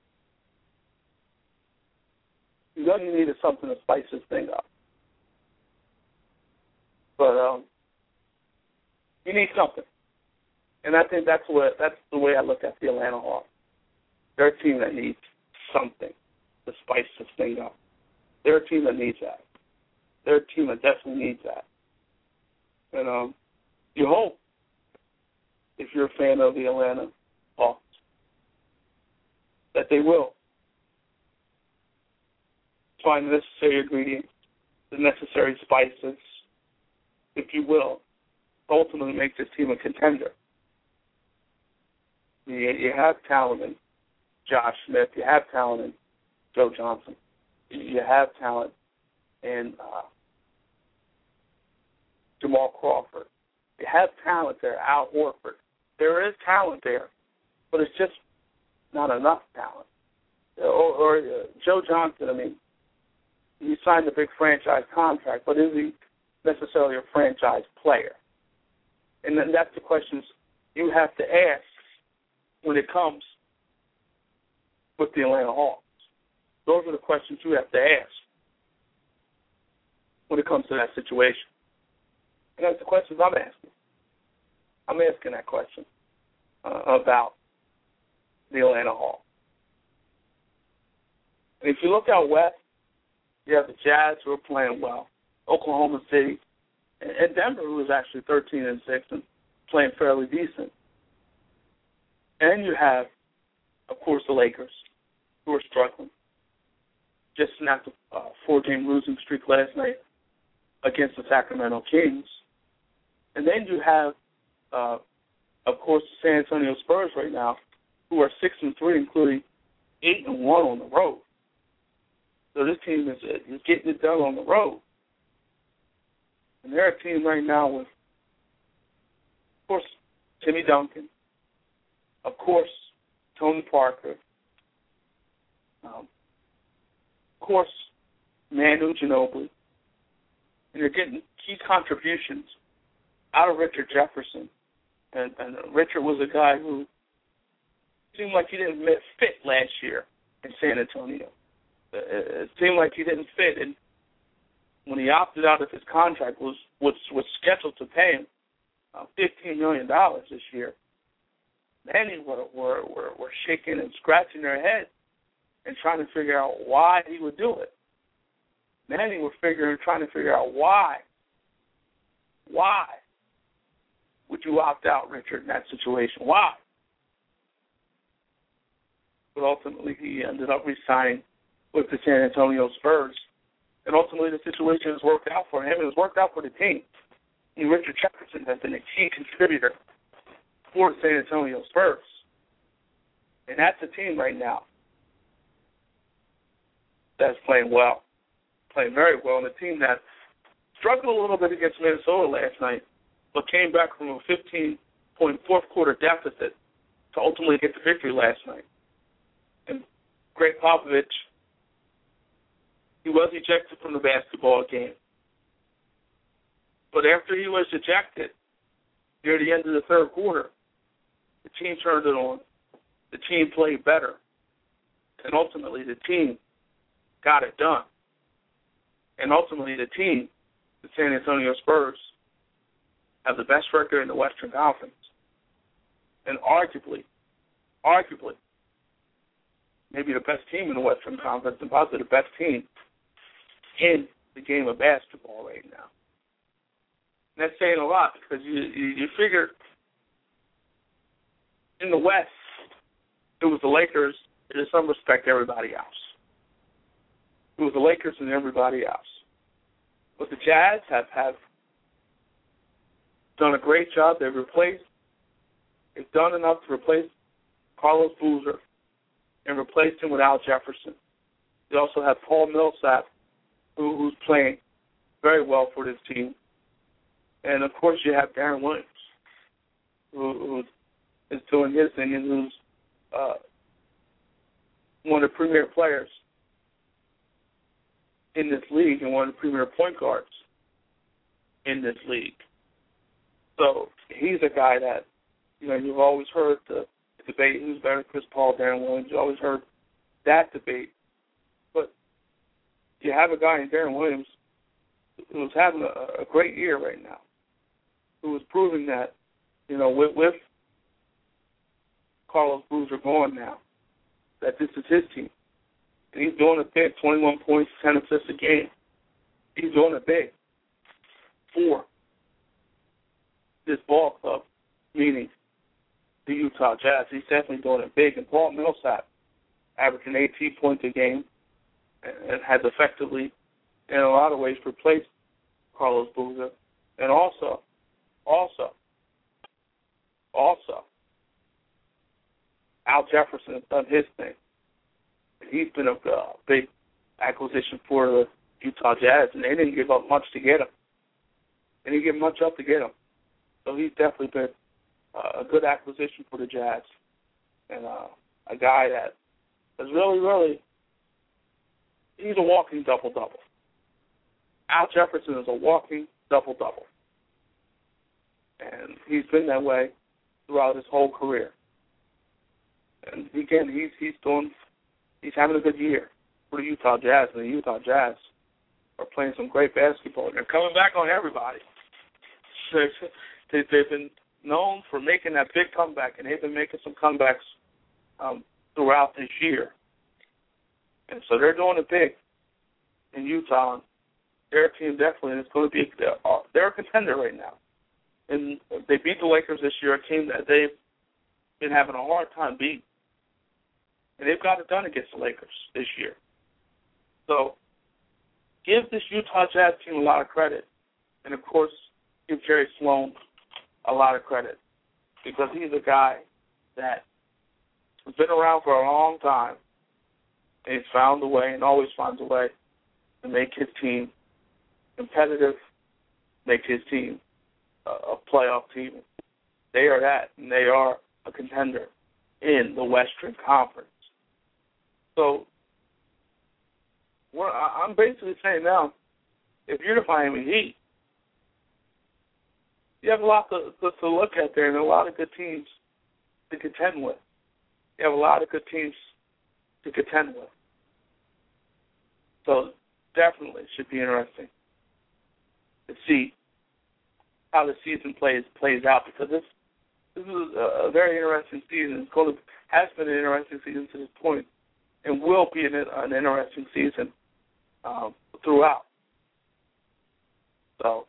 You know you needed something to spice this thing up. But um, you need something. And I think that's what that's the way I look at the Atlanta Hawks. They're a team that needs something to spice this thing up. They're a team that needs that. They're a team that definitely needs that. And um, you hope, if you're a fan of the Atlanta Hawks, that they will find the necessary ingredients, the necessary spices, if you will, ultimately make this team a contender. You, you have talent in Josh Smith. You have talent in Joe Johnson. You have talent in uh, Jamal Crawford. You have talent there, Al Horford. There is talent there, but it's just not enough talent. Or, or uh, Joe Johnson, I mean, he signed a big franchise contract, but is he necessarily a franchise player? And then that's the questions you have to ask when it comes with the Atlanta Hawks. Those are the questions you have to ask when it comes to that situation. And that's the questions I'm asking. I'm asking that question uh, about the Atlanta Hawks. And if you look out west, you have the Jazz, who are playing well, Oklahoma City, and Denver, who is actually thirteen and six and playing fairly decent. And you have, of course, the Lakers, who are struggling. Just snapped a uh, four-game losing streak last night against the Sacramento Kings. And then you have, uh, of course, the San Antonio Spurs right now, who are six and three, including eight and one on the road. So this team is, is getting it done on the road. And they're a team right now with, of course, Timmy Duncan, of course, Tony Parker, um, of course, Manu Ginobili, and they're getting key contributions out of Richard Jefferson. And, and Richard was a guy who seemed like he didn't fit last year in San Antonio. It seemed like he didn't fit, and when he opted out of his contract, was was, was scheduled to pay him uh, fifteen million dollars this year. Many were, were, were, were shaking and scratching their head and trying to figure out why he would do it. Many were figuring, trying to figure out why. Why would you opt out, Richard, in that situation? Why? But ultimately, he ended up resigning with the San Antonio Spurs. And ultimately, the situation has worked out for him. It has worked out for the team. And Richard Jefferson has been a key contributor for the San Antonio Spurs. And that's a team right now that's playing well, playing very well, and a team that struggled a little bit against Minnesota last night, but came back from a fifteen-point fourth quarter deficit to ultimately get the victory last night. And Greg Popovich, he was ejected from the basketball game. But after he was ejected, near the end of the third quarter, the team turned it on. The team played better. And ultimately, the team got it done. And ultimately, the team, the San Antonio Spurs, have the best record in the Western Conference. And arguably, arguably, maybe the best team in the Western Conference and possibly the best team in the game of basketball right now. And that's saying a lot because you, you, you figure in the West, it was the Lakers and in some respect everybody else. It was the Lakers and everybody else. But the Jazz have, have done a great job. They've replaced, they've done enough to replace Carlos Boozer and replaced him with Al Jefferson. They also have Paul Millsap, who, who's playing very well for this team. And, of course, you have Darren Williams, who, who is doing his thing and who's uh, one of the premier players in this league and one of the premier point guards in this league. So he's a guy that, you know, you've always heard the debate, who's better, Chris Paul, Darren Williams. You've always heard that debate. But you have a guy in Darren Williams who's having a, a great year right now, who is proving that, you know, with, with Carlos Boozer gone now, that this is his team. And he's doing it big, twenty-one points, ten assists a game. He's doing it big for this ball club, meaning the Utah Jazz. He's definitely doing it big. And Paul Millsap, averaging eighteen points a game, and has effectively, in a lot of ways, replaced Carlos Boozer. And also, also, also, Al Jefferson has done his thing. He's been a uh, big acquisition for the Utah Jazz, and they didn't give up much to get him. They didn't give much up to get him. So he's definitely been uh, a good acquisition for the Jazz, and uh, a guy that is really, really, he's a walking double-double. Al Jefferson is a walking double-double. And he's been that way throughout his whole career. And again, he's he's doing, he's having a good year for the Utah Jazz, and the Utah Jazz are playing some great basketball. They're coming back on everybody. They've been known for making that big comeback, and they've been making some comebacks um, throughout this year. And so they're doing it big in Utah. Their team definitely is going to be, they're a contender right now. And they beat the Lakers this year, a team that they've been having a hard time beating. And they've got it done against the Lakers this year. So give this Utah Jazz team a lot of credit. And, of course, give Jerry Sloan a lot of credit because he's a guy that has been around for a long time, and he's found a way and always finds a way to make his team competitive, make his team a playoff team. They are that, and they are a contender in the Western Conference. So what I'm basically saying now, if you're the Miami Heat, you have a lot to, to, to look at there and a lot of good teams to contend with. You have a lot of good teams to contend with. So definitely should be interesting to see how the season plays plays out because this this is a, a very interesting season. It's going to has been an interesting season to this point, and will be an, an interesting season um, throughout. So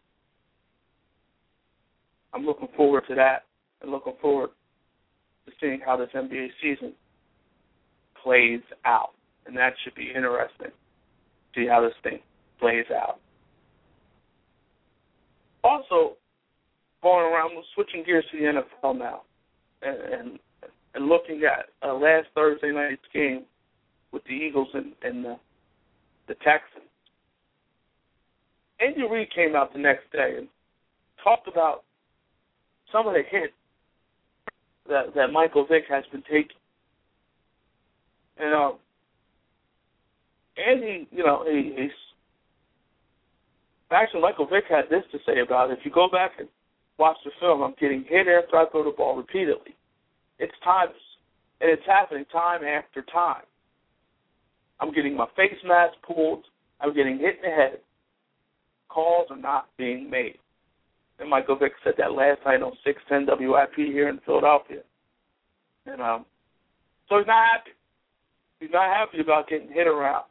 I'm looking forward to that, and looking forward to seeing how this N B A season plays out, and that should be interesting. See how this thing plays out. Also, going around, switching gears to the N F L now, and and, and looking at uh, last Thursday night's game with the Eagles and, and the, the Texans. Andy Reid came out the next day and talked about some of the hits that that Michael Vick has been taking. And um, Andy, you know, he, he's actually Michael Vick had this to say about it. If you go back and watch the film, I'm getting hit after I throw the ball repeatedly. It's timeless, and it's happening time after time. I'm getting my face mask pulled. I'm getting hit in the head. Calls are not being made. And Michael Vick said that last night on six ten W I P here in Philadelphia. And um, so he's not happy. He's not happy about getting hit around.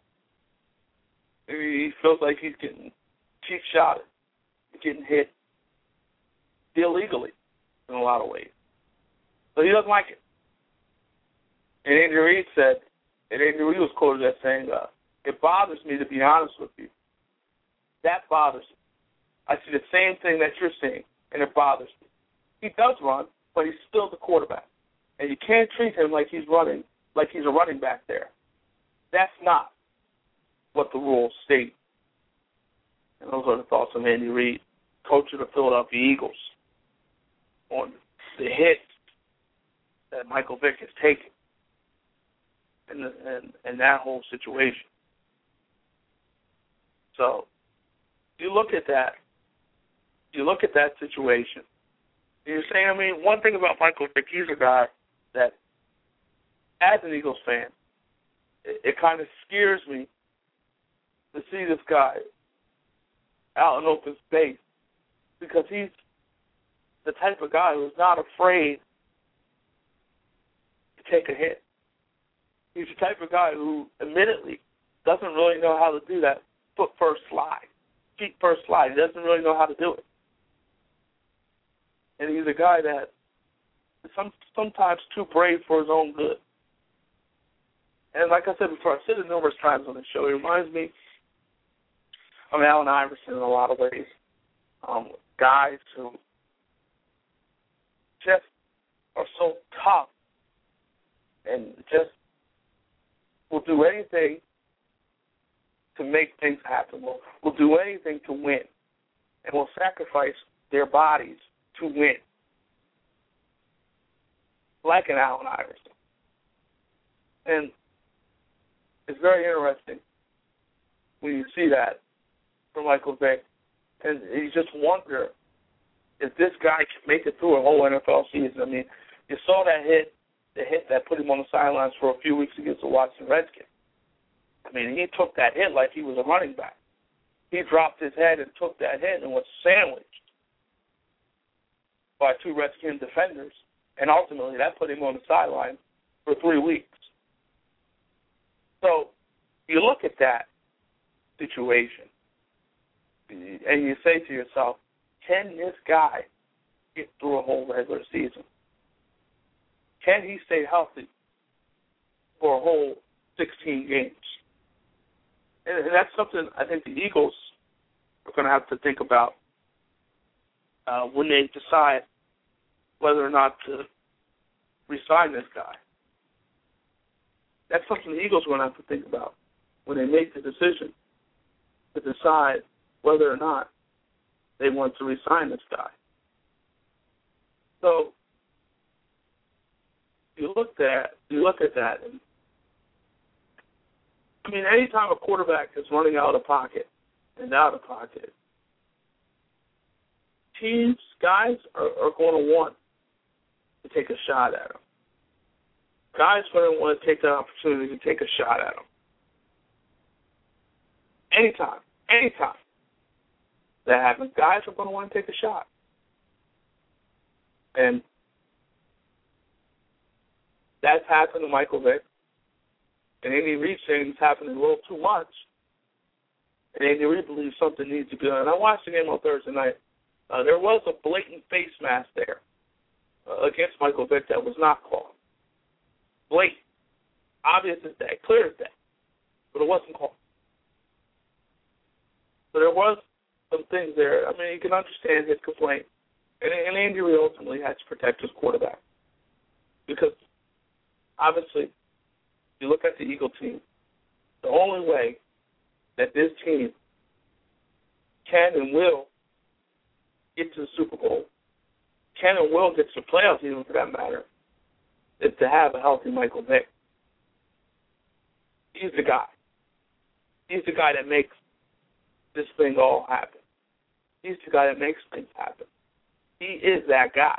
He feels like he's getting cheap shotted, getting hit illegally in a lot of ways. So he doesn't like it. And Andy Reid said, and Andy Reid was quoted as saying, uh, it bothers me, to be honest with you. That bothers me. I see the same thing that you're seeing, and it bothers me. He does run, but he's still the quarterback. And you can't treat him like he's running, like he's a running back there. That's not what the rules state. And those are the thoughts of Andy Reid, coach of the Philadelphia Eagles, on the hit that Michael Vick has taken in, the, in, in that whole situation. So you look at that, you look at that situation, and you're saying, I mean, one thing about Michael Vick, he's a guy that, as an Eagles fan, it, it kind of scares me to see this guy out in open space, because he's the type of guy who's not afraid to take a hit. He's the type of guy who, admittedly, doesn't really know how to do that foot first slide, feet first slide. He doesn't really know how to do it. And he's a guy that is some, sometimes too brave for his own good. And like I said before, I've said it numerous times on the show, he reminds me of Allen Iverson in a lot of ways. Um, guys who just are so tough and just will do anything to make things happen, will, will do anything to win, and will sacrifice their bodies to win, like an Allen Iverson. And it's very interesting when you see that from Michael Vick, and you just wonder if this guy can make it through a whole N F L season. I mean, you saw that hit, the hit that put him on the sidelines for a few weeks against the Washington Redskins. I mean, he took that hit like he was a running back. He dropped his head and took that hit and was sandwiched by two Redskin defenders, and ultimately that put him on the sideline for three weeks. So you look at that situation, and you say to yourself, can this guy get through a whole regular season? Can he stay healthy for a whole sixteen games? And, and that's something I think the Eagles are going to have to think about uh, when they decide whether or not to re-sign this guy. That's something the Eagles are going to have to think about when they make the decision to decide whether or not they want to re-sign this guy. So you look at you look at that, and I mean, anytime a quarterback is running out of the pocket and out of the pocket, teams, guys are, are going to want to take a shot at him. Guys are going to want to take that opportunity to take a shot at him. Anytime, anytime that happens, guys are going to want to take a shot. And that's happened to Michael Vick. And Andy Reid saying it's happening a little too much. And Andy Reid believes something needs to be done. And I watched the game on Thursday night. Uh, there was a blatant face mask there uh, against Michael Vick that was not called. Blatant. Obvious as day. Clear as day. But it wasn't called. So there was some things there. I mean, you can understand his complaint. And, and Andy Reid ultimately had to protect his quarterback. Because, obviously, you look at the Eagle team, the only way that this team can and will get to the Super Bowl, can and will get to the playoffs, even for that matter, is to have a healthy Michael Vick. He's the guy. He's the guy that makes this thing all happen. He's the guy that makes things happen. He is that guy.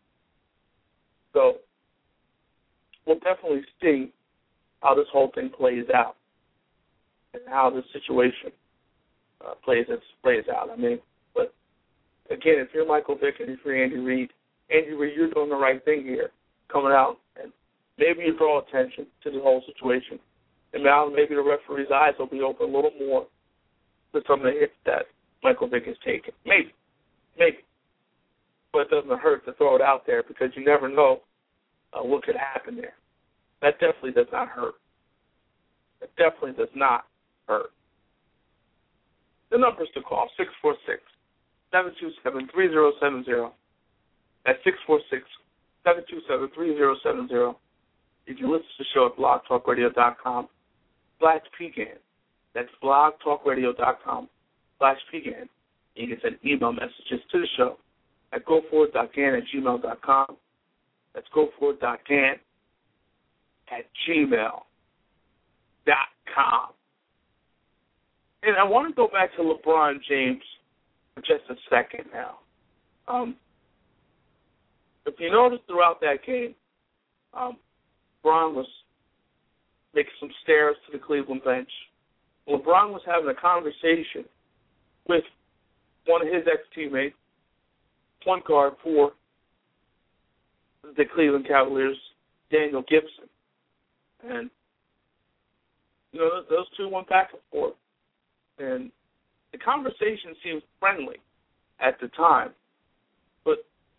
So we'll definitely see how this whole thing plays out and how this situation uh, plays plays out. I mean, but again, if you're Michael Vick and if you're Andy Reid, Andy Reid, you're doing the right thing here, coming out and maybe you draw attention to the whole situation. And now maybe the referee's eyes will be open a little more to some of the hits that Michael Vick has taken. Maybe. Maybe. But it doesn't hurt to throw it out there because you never know uh, what could happen there. That definitely does not hurt. It definitely does not hurt. The numbers to call, six four six, seven two seven, three zero seven zero. That's six four six, seven two seven, three zero seven zero. You can listen to the show at blog talk radio dot com slash P G A N. That's blog talk radio dot com slash P G A N. You can send email messages to the show at go forward dot gan at gmail dot com. That's go forward dot gan at gmail dot com. And I want to go back to LeBron James for just a second now. Um, if you notice throughout that game, um, LeBron was making some stares to the Cleveland bench. LeBron was having a conversation with one of his ex-teammates, point guard for the Cleveland Cavaliers, Daniel Gibson. And, you know, those two went back and forth. And the conversation seemed friendly at the time. But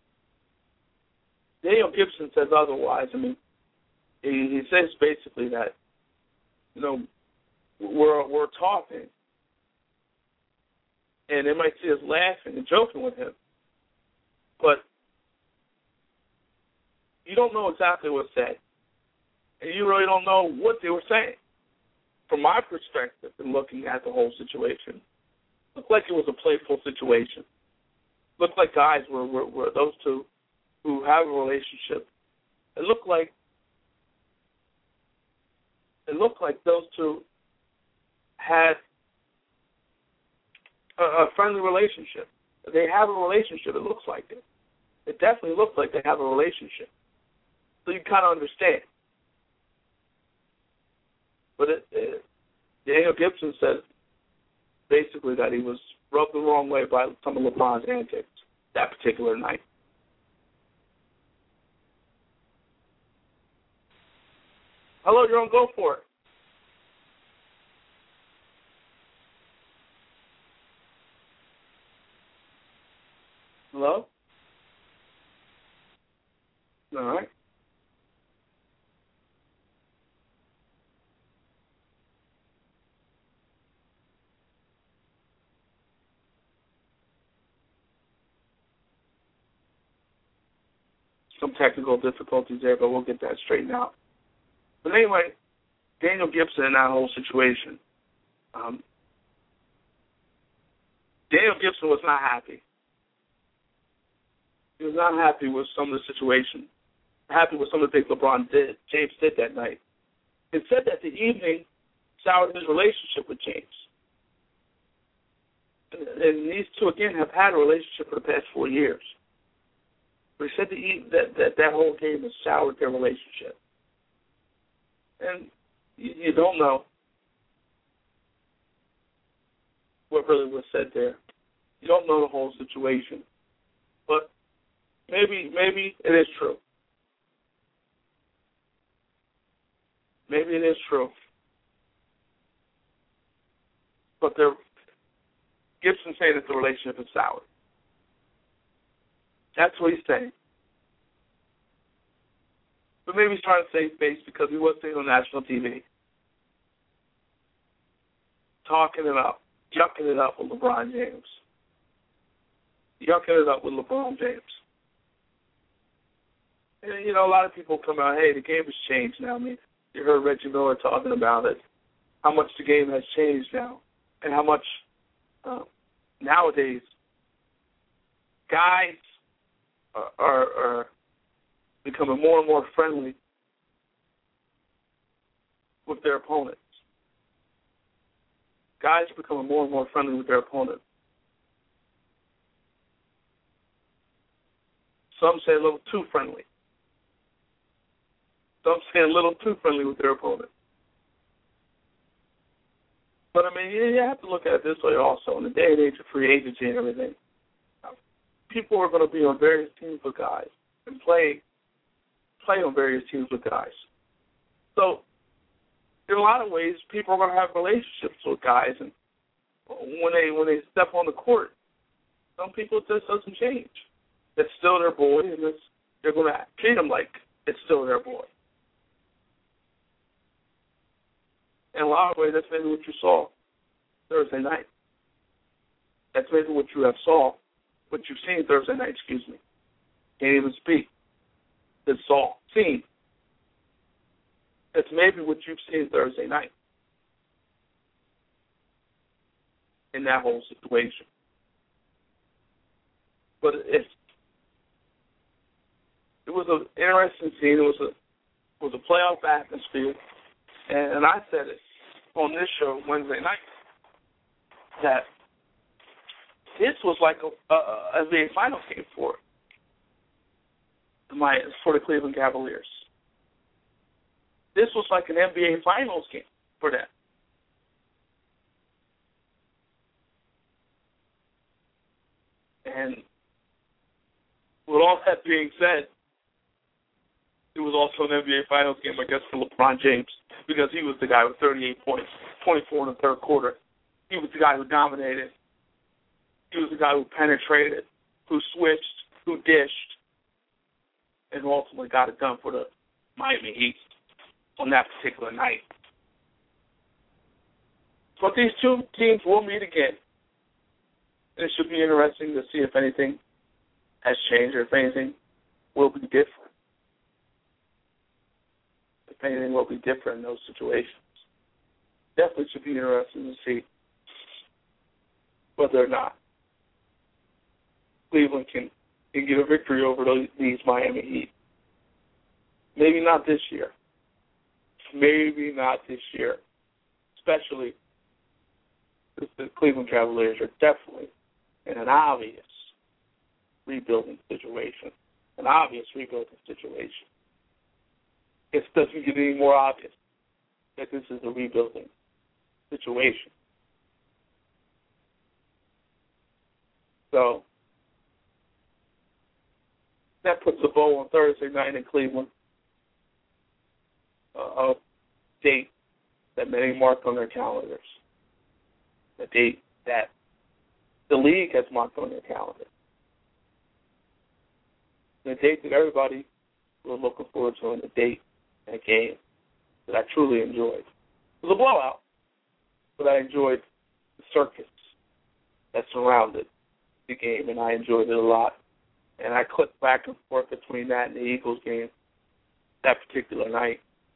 Daniel Gibson says otherwise. I mean, he, he says basically that, you know, we're, we're talking, and they might see us laughing and joking with him, but you don't know exactly what's said, and you really don't know what they were saying. From my perspective, and looking at the whole situation, it looked like it was a playful situation. It looked like guys were, were, were those two who have a relationship. It looked like it looked like those two had a, a friendly relationship. They have a relationship. It looks like it. It definitely looks like they have a relationship. So you kind of understand. But it, it, Daniel Gibson said basically that he was rubbed the wrong way by some of LeBron's antics that particular night. Hello, you're on Go For It. Hello? All right. Some technical difficulties there, but we'll get that straightened out. But anyway, Daniel Gibson in that whole situation. Um, Daniel Gibson was not happy. He was not happy with some of the situation, happy with some of the things LeBron did, James did that night. It said that the evening soured his relationship with James. And, and these two, again, have had a relationship for the past four years. But he said the, that, that that whole game has soured their relationship. And you, you don't know what really was said there. You don't know the whole situation. But maybe maybe it is true. Maybe it is true. But they're Gibson saying that the relationship is soured. That's what he's saying. But maybe he's trying to save face because he was seen on national T V. Talking it up. Yucking it up with LeBron James. Yucking it up with LeBron James. And, you know, a lot of people come out, hey, the game has changed now. I mean, you heard Reggie Miller talking about it, how much the game has changed now, and how much uh, nowadays guys are, are, are becoming more and more friendly with their opponents. Guys are becoming more and more friendly with their opponents. Some say a little too friendly. Some say a little too friendly with their opponent. But, I mean, you have to look at it this way also. In the day and age of free agency and everything, people are going to be on various teams with guys and play play on various teams with guys. So, in a lot of ways, people are going to have relationships with guys. And when they when they step on the court, some people, it just doesn't change. It's still their boy, and it's, they're going to treat him like it's still their boy. In a lot of ways, that's maybe what you saw Thursday night. That's maybe what you have saw, what you've seen Thursday night, excuse me. Can't even speak. It's saw, seen. That's maybe what you've seen Thursday night in that whole situation. But it's, it was an interesting scene. It was a it was a playoff atmosphere. And I said it on this show Wednesday night that this was like a, a, a N B A Finals game for my for the Cleveland Cavaliers. This was like an N B A Finals game for them. And with all that being said, it was also an N B A Finals game, I guess, for LeBron James, because he was the guy with thirty-eight points, twenty-four in the third quarter. He was the guy who dominated. He was the guy who penetrated, who switched, who dished, and who ultimately got it done for the Miami Heat on that particular night. But these two teams will meet again. And it should be interesting to see if anything has changed or if anything will be different. If anything will be different in those situations. Definitely should be interesting to see whether or not Cleveland can, can get a victory over those, these Miami Heat. Maybe not this year. Maybe not this year. Especially because the Cleveland Cavaliers are definitely in an obvious rebuilding situation. An obvious rebuilding situation. It doesn't get any more obvious that this is a rebuilding situation. So that puts a bow on Thursday night in Cleveland, uh, a date that many marked on their calendars, a date that the league has marked on their calendar, and a date that everybody was looking forward to, and a date and a game that I truly enjoyed. It was a blowout, but I enjoyed the circus that surrounded the game, and I enjoyed it a lot. And I clicked back and forth between that and the Eagles game that particular night.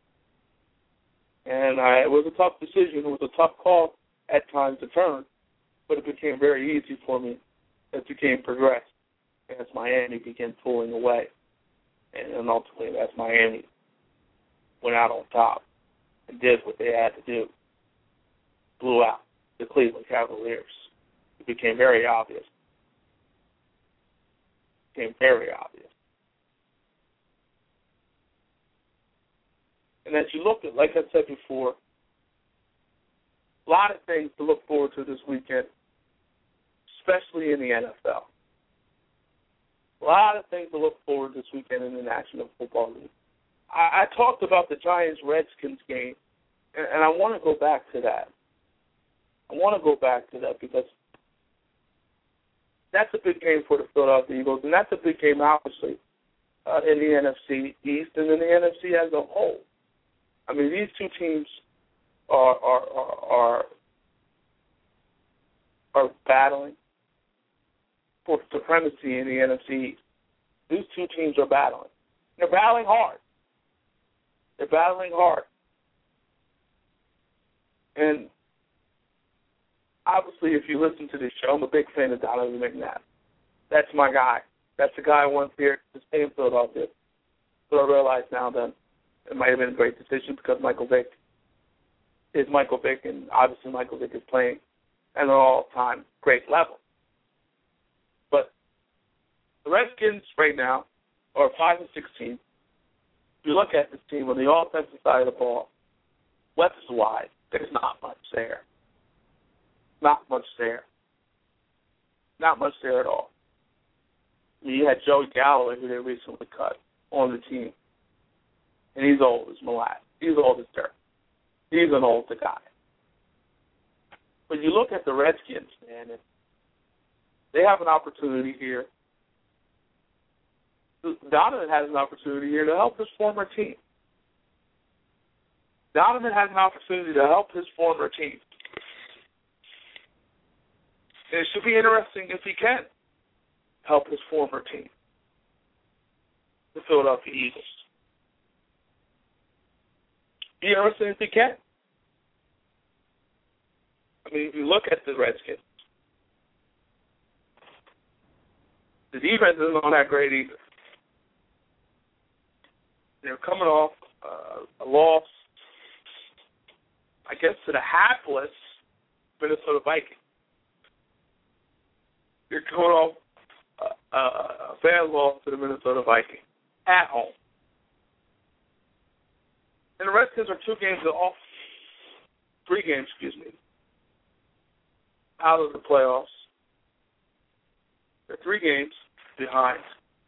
And I, it was a tough decision. It was a tough call at times to turn, but it became very easy for me as the game progressed, as Miami began pulling away. And then ultimately, as Miami went out on top and did what they had to do, blew out the Cleveland Cavaliers. It became very obvious. It became very obvious. And as you look at, like I said before, a lot of things to look forward to this weekend, especially in the N F L. A lot of things to look forward to this weekend in the National Football League. I, I talked about the Giants-Redskins game, and, and I want to go back to that. I want to go back to that because that's a big game for the Philadelphia Eagles, and that's a big game, obviously, uh, in the N F C East and in the N F C as a whole. I mean, these two teams are are are are, are battling for supremacy in the N F C East. These two teams are battling. They're battling hard. They're battling hard. And obviously, if you listen to this show, I'm a big fan of Donovan McNabb. That's my guy. That's the guy I want here to stay in Philadelphia. So I realize now that it might have been a great decision because Michael Vick is Michael Vick, and obviously Michael Vick is playing at an all-time great level. But the Redskins right now are five and sixteen. If you look at this team on the offensive side of the ball, weapons-wise, there's not much there. Not much there. Not much there at all. I mean, you had Joey Galloway, who they recently cut, on the team. And he's old as molasses. He's old as dirt. He's an old guy. But you look at the Redskins, man, and they have an opportunity here. Donovan has an opportunity here to help his former team. Donovan has an opportunity to help his former team. And it should be interesting if he can help his former team, the Philadelphia Eagles. Be interesting if he can. I mean, if you look at the Redskins, the defense isn't all that great either. They're coming off uh, a loss, I guess, to the hapless Minnesota Vikings. You're coming off a, a, a bad loss to the Minnesota Vikings at home. And the Redskins are two games off, three games, excuse me, out of the playoffs. They're three games behind.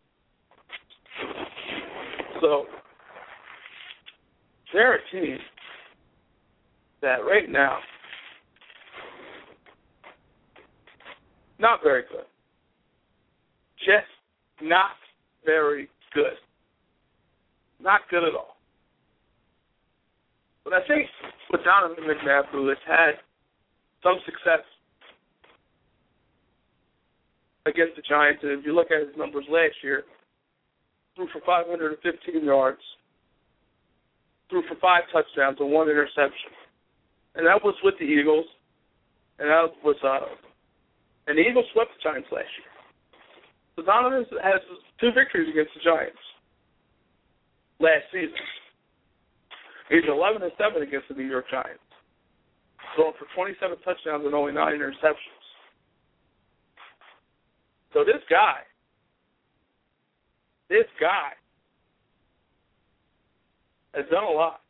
So they're a team that right now, not very good. Just not very good. Not good at all. But I think with Donovan McNabb, who has had some success against the Giants, and if you look at his numbers last year, threw for five hundred fifteen yards, threw for five touchdowns and one interception. And that was with the Eagles. And that was, uh, and the Eagles swept the Giants last year. So Donovan has two victories against the Giants last season. He's eleven and seven against the New York Giants, throwing for twenty-seven touchdowns and only nine interceptions. So this guy, this guy has done a lot.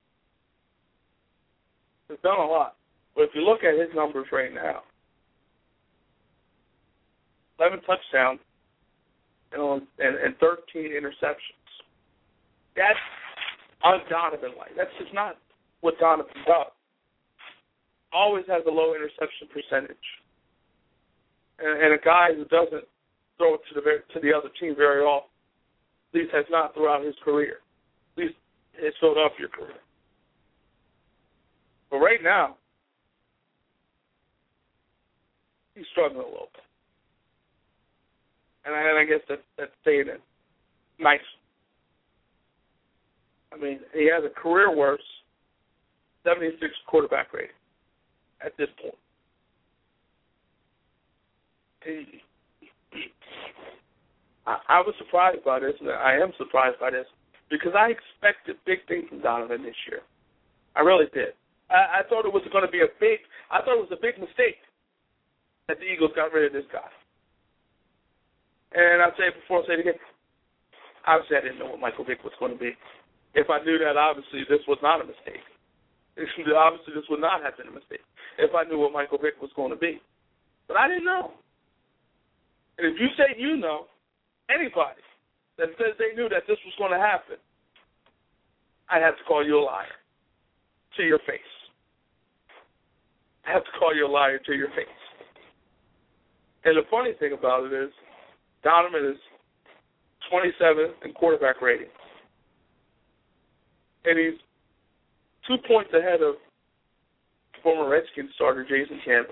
Has done a lot. But if you look at his numbers right now, eleven touchdowns and, and, and thirteen interceptions. That's un-Donovan-like. That's just not what Donovan does. Always has a low interception percentage. And, and a guy who doesn't throw it to the to the other team very often, at least has not throughout his career, at least his Philadelphia career. But right now, he's struggling a little bit. And I, and I guess that, that's saying it nice. I mean, he has a career worst seventy-six quarterback rating at this point. He, I, I was surprised by this, and I am surprised by this, because I expected big things from Donovan this year. I really did. I, I thought it was going to be a big, I thought it was a big mistake that the Eagles got rid of this guy. And I'll say it before I say it again, obviously I didn't know what Michael Vick was going to be. If I knew that, obviously this was not a mistake. Obviously this would not have been a mistake if I knew what Michael Vick was going to be. But I didn't know. And if you say you know, anybody that says they knew that this was going to happen, I have to call you a liar to your face. I have to call you a liar to your face. And the funny thing about it is, Donovan is twenty-seventh in quarterback rating. And he's two points ahead of former Redskins starter Jason Campbell,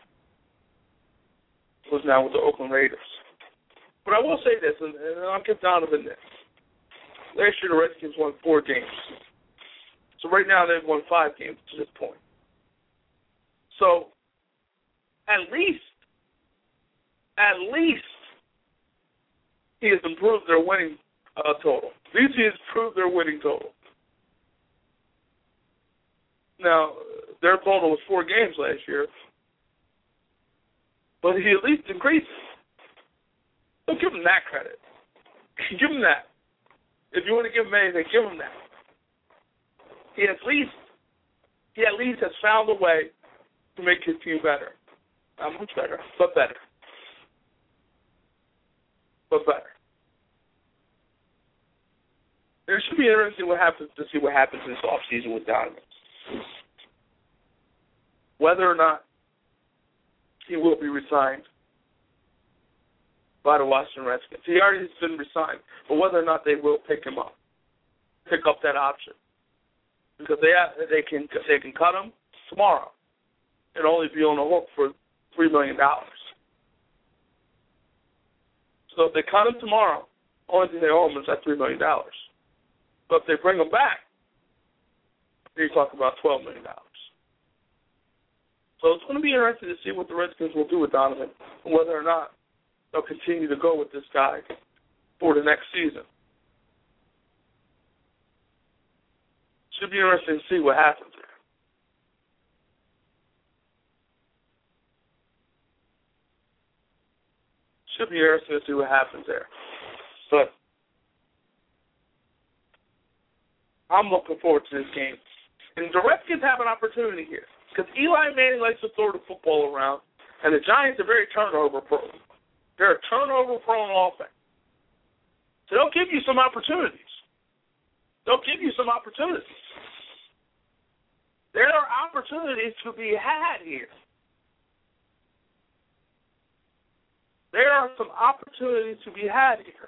who's now with the Oakland Raiders. But I will say this, and, and I'll give Donovan this. Last year the Redskins won four games. So right now they've won five games to this point. So at least, at least, He has improved their winning uh, total. D C has improved their winning total. Now, their total was four games last year, but he at least increased it. So give him that credit. Give him that. If you want to give him anything, give him that. He at least, he at least has found a way to make his team better. Not much better, but better. But better. It should be interesting what happens to see what happens in this offseason with Donovan. Whether or not he will be resigned by the Washington Redskins. He already has been resigned, but whether or not they will pick him up, pick up that option, because they have, they can they can cut him tomorrow and only be on the hook for three million dollars. So if they cut him tomorrow, only thing they owe him is that three million dollars. But if they bring him back, you're talking about twelve million dollars. So it's going to be interesting to see what the Redskins will do with Donovan and whether or not they'll continue to go with this guy for the next season. Should be interesting to see what happens there. Should be interesting to see what happens there. But I'm looking forward to this game. And the Redskins have an opportunity here because Eli Manning likes to throw the football around, and the Giants are very turnover-prone. They're a turnover-prone offense. So they'll give you some opportunities. They'll give you some opportunities. There are opportunities to be had here. There are some opportunities to be had here.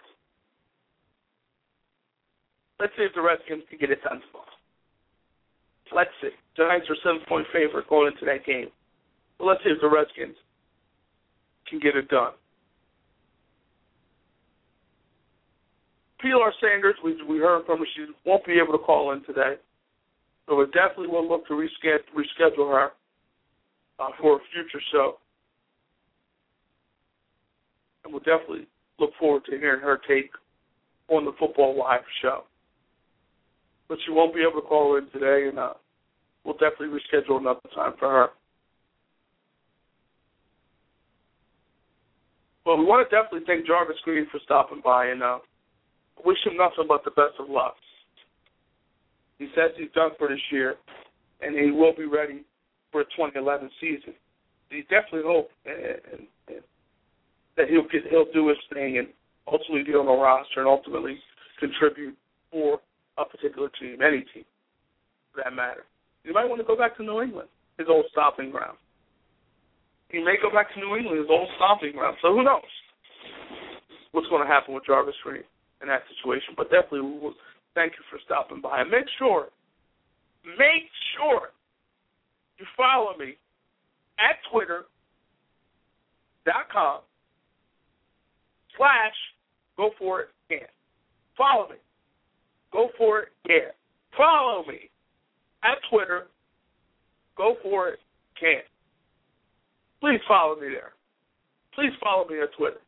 Let's see if the Redskins can get it done tomorrow. Let's see. Giants are seven-point favorite going into that game. But let's see if the Redskins can get it done. P R Sanders, we, we heard from her. She won't be able to call in today. So we definitely will look to reschedule, reschedule her uh, for a future show. And we'll definitely look forward to hearing her take on the Football Live show. But she won't be able to call in today, and uh, we'll definitely reschedule another time for her. Well, we want to definitely thank Jarvis Green for stopping by, and uh, wish him nothing but the best of luck. He says he's done for this year, and he will be ready for the twenty eleven season. He definitely hope and, and, and that he'll get, he'll do his thing and ultimately be on the roster and ultimately contribute for a particular team, any team, for that matter. He might want to go back to New England, his old stomping ground. He may go back to New England, his old stomping ground. So who knows what's going to happen with Jarvis Green in that situation. But definitely, we will thank you for stopping by. And make sure, make sure you follow me at twitter dot com slash go for it, yeah. Follow me. Go for it, yeah. Follow me at Twitter. Go for it, can. Please follow me there. Please follow me at Twitter.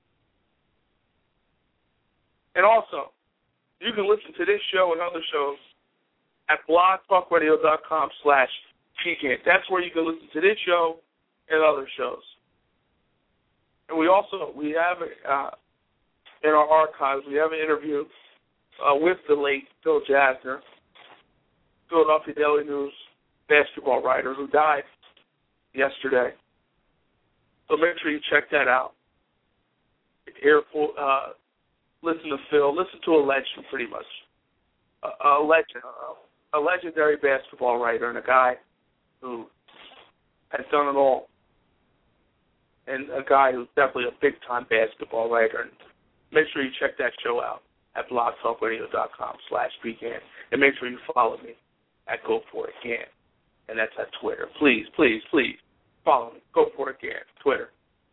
And also, you can listen to this show and other shows at blogtalkradio.com slash pecan. That's where you can listen to this show and other shows. And we also, we have uh, in our archives, we have an interview Uh, with the late Phil Jasner, Philadelphia Daily News basketball writer who died yesterday. So make sure you check that out. Hear, uh, listen to Phil. Listen to a legend, pretty much. A, a legend, a legendary basketball writer and a guy who has done it all. And a guy who's definitely a big-time basketball writer. And make sure you check that show out at blogtalkradio.com slash pecan. And make sure you follow me at Go For It Can. And that's at Twitter. Please, please, please follow me. Go For It Can, Twitter.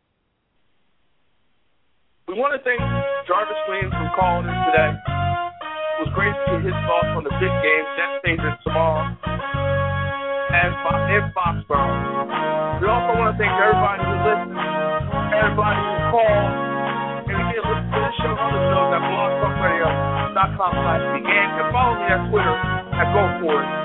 We want to thank Jarvis Green for calling in today. It was great to get his thoughts on the big game, Jets Patriots tomorrow, and in Foxborough. We also want to thank everybody who listened, everybody who called, and again, listen to the show and other shows at blog talk radio dot com slash and you can follow me on Twitter at Go For It.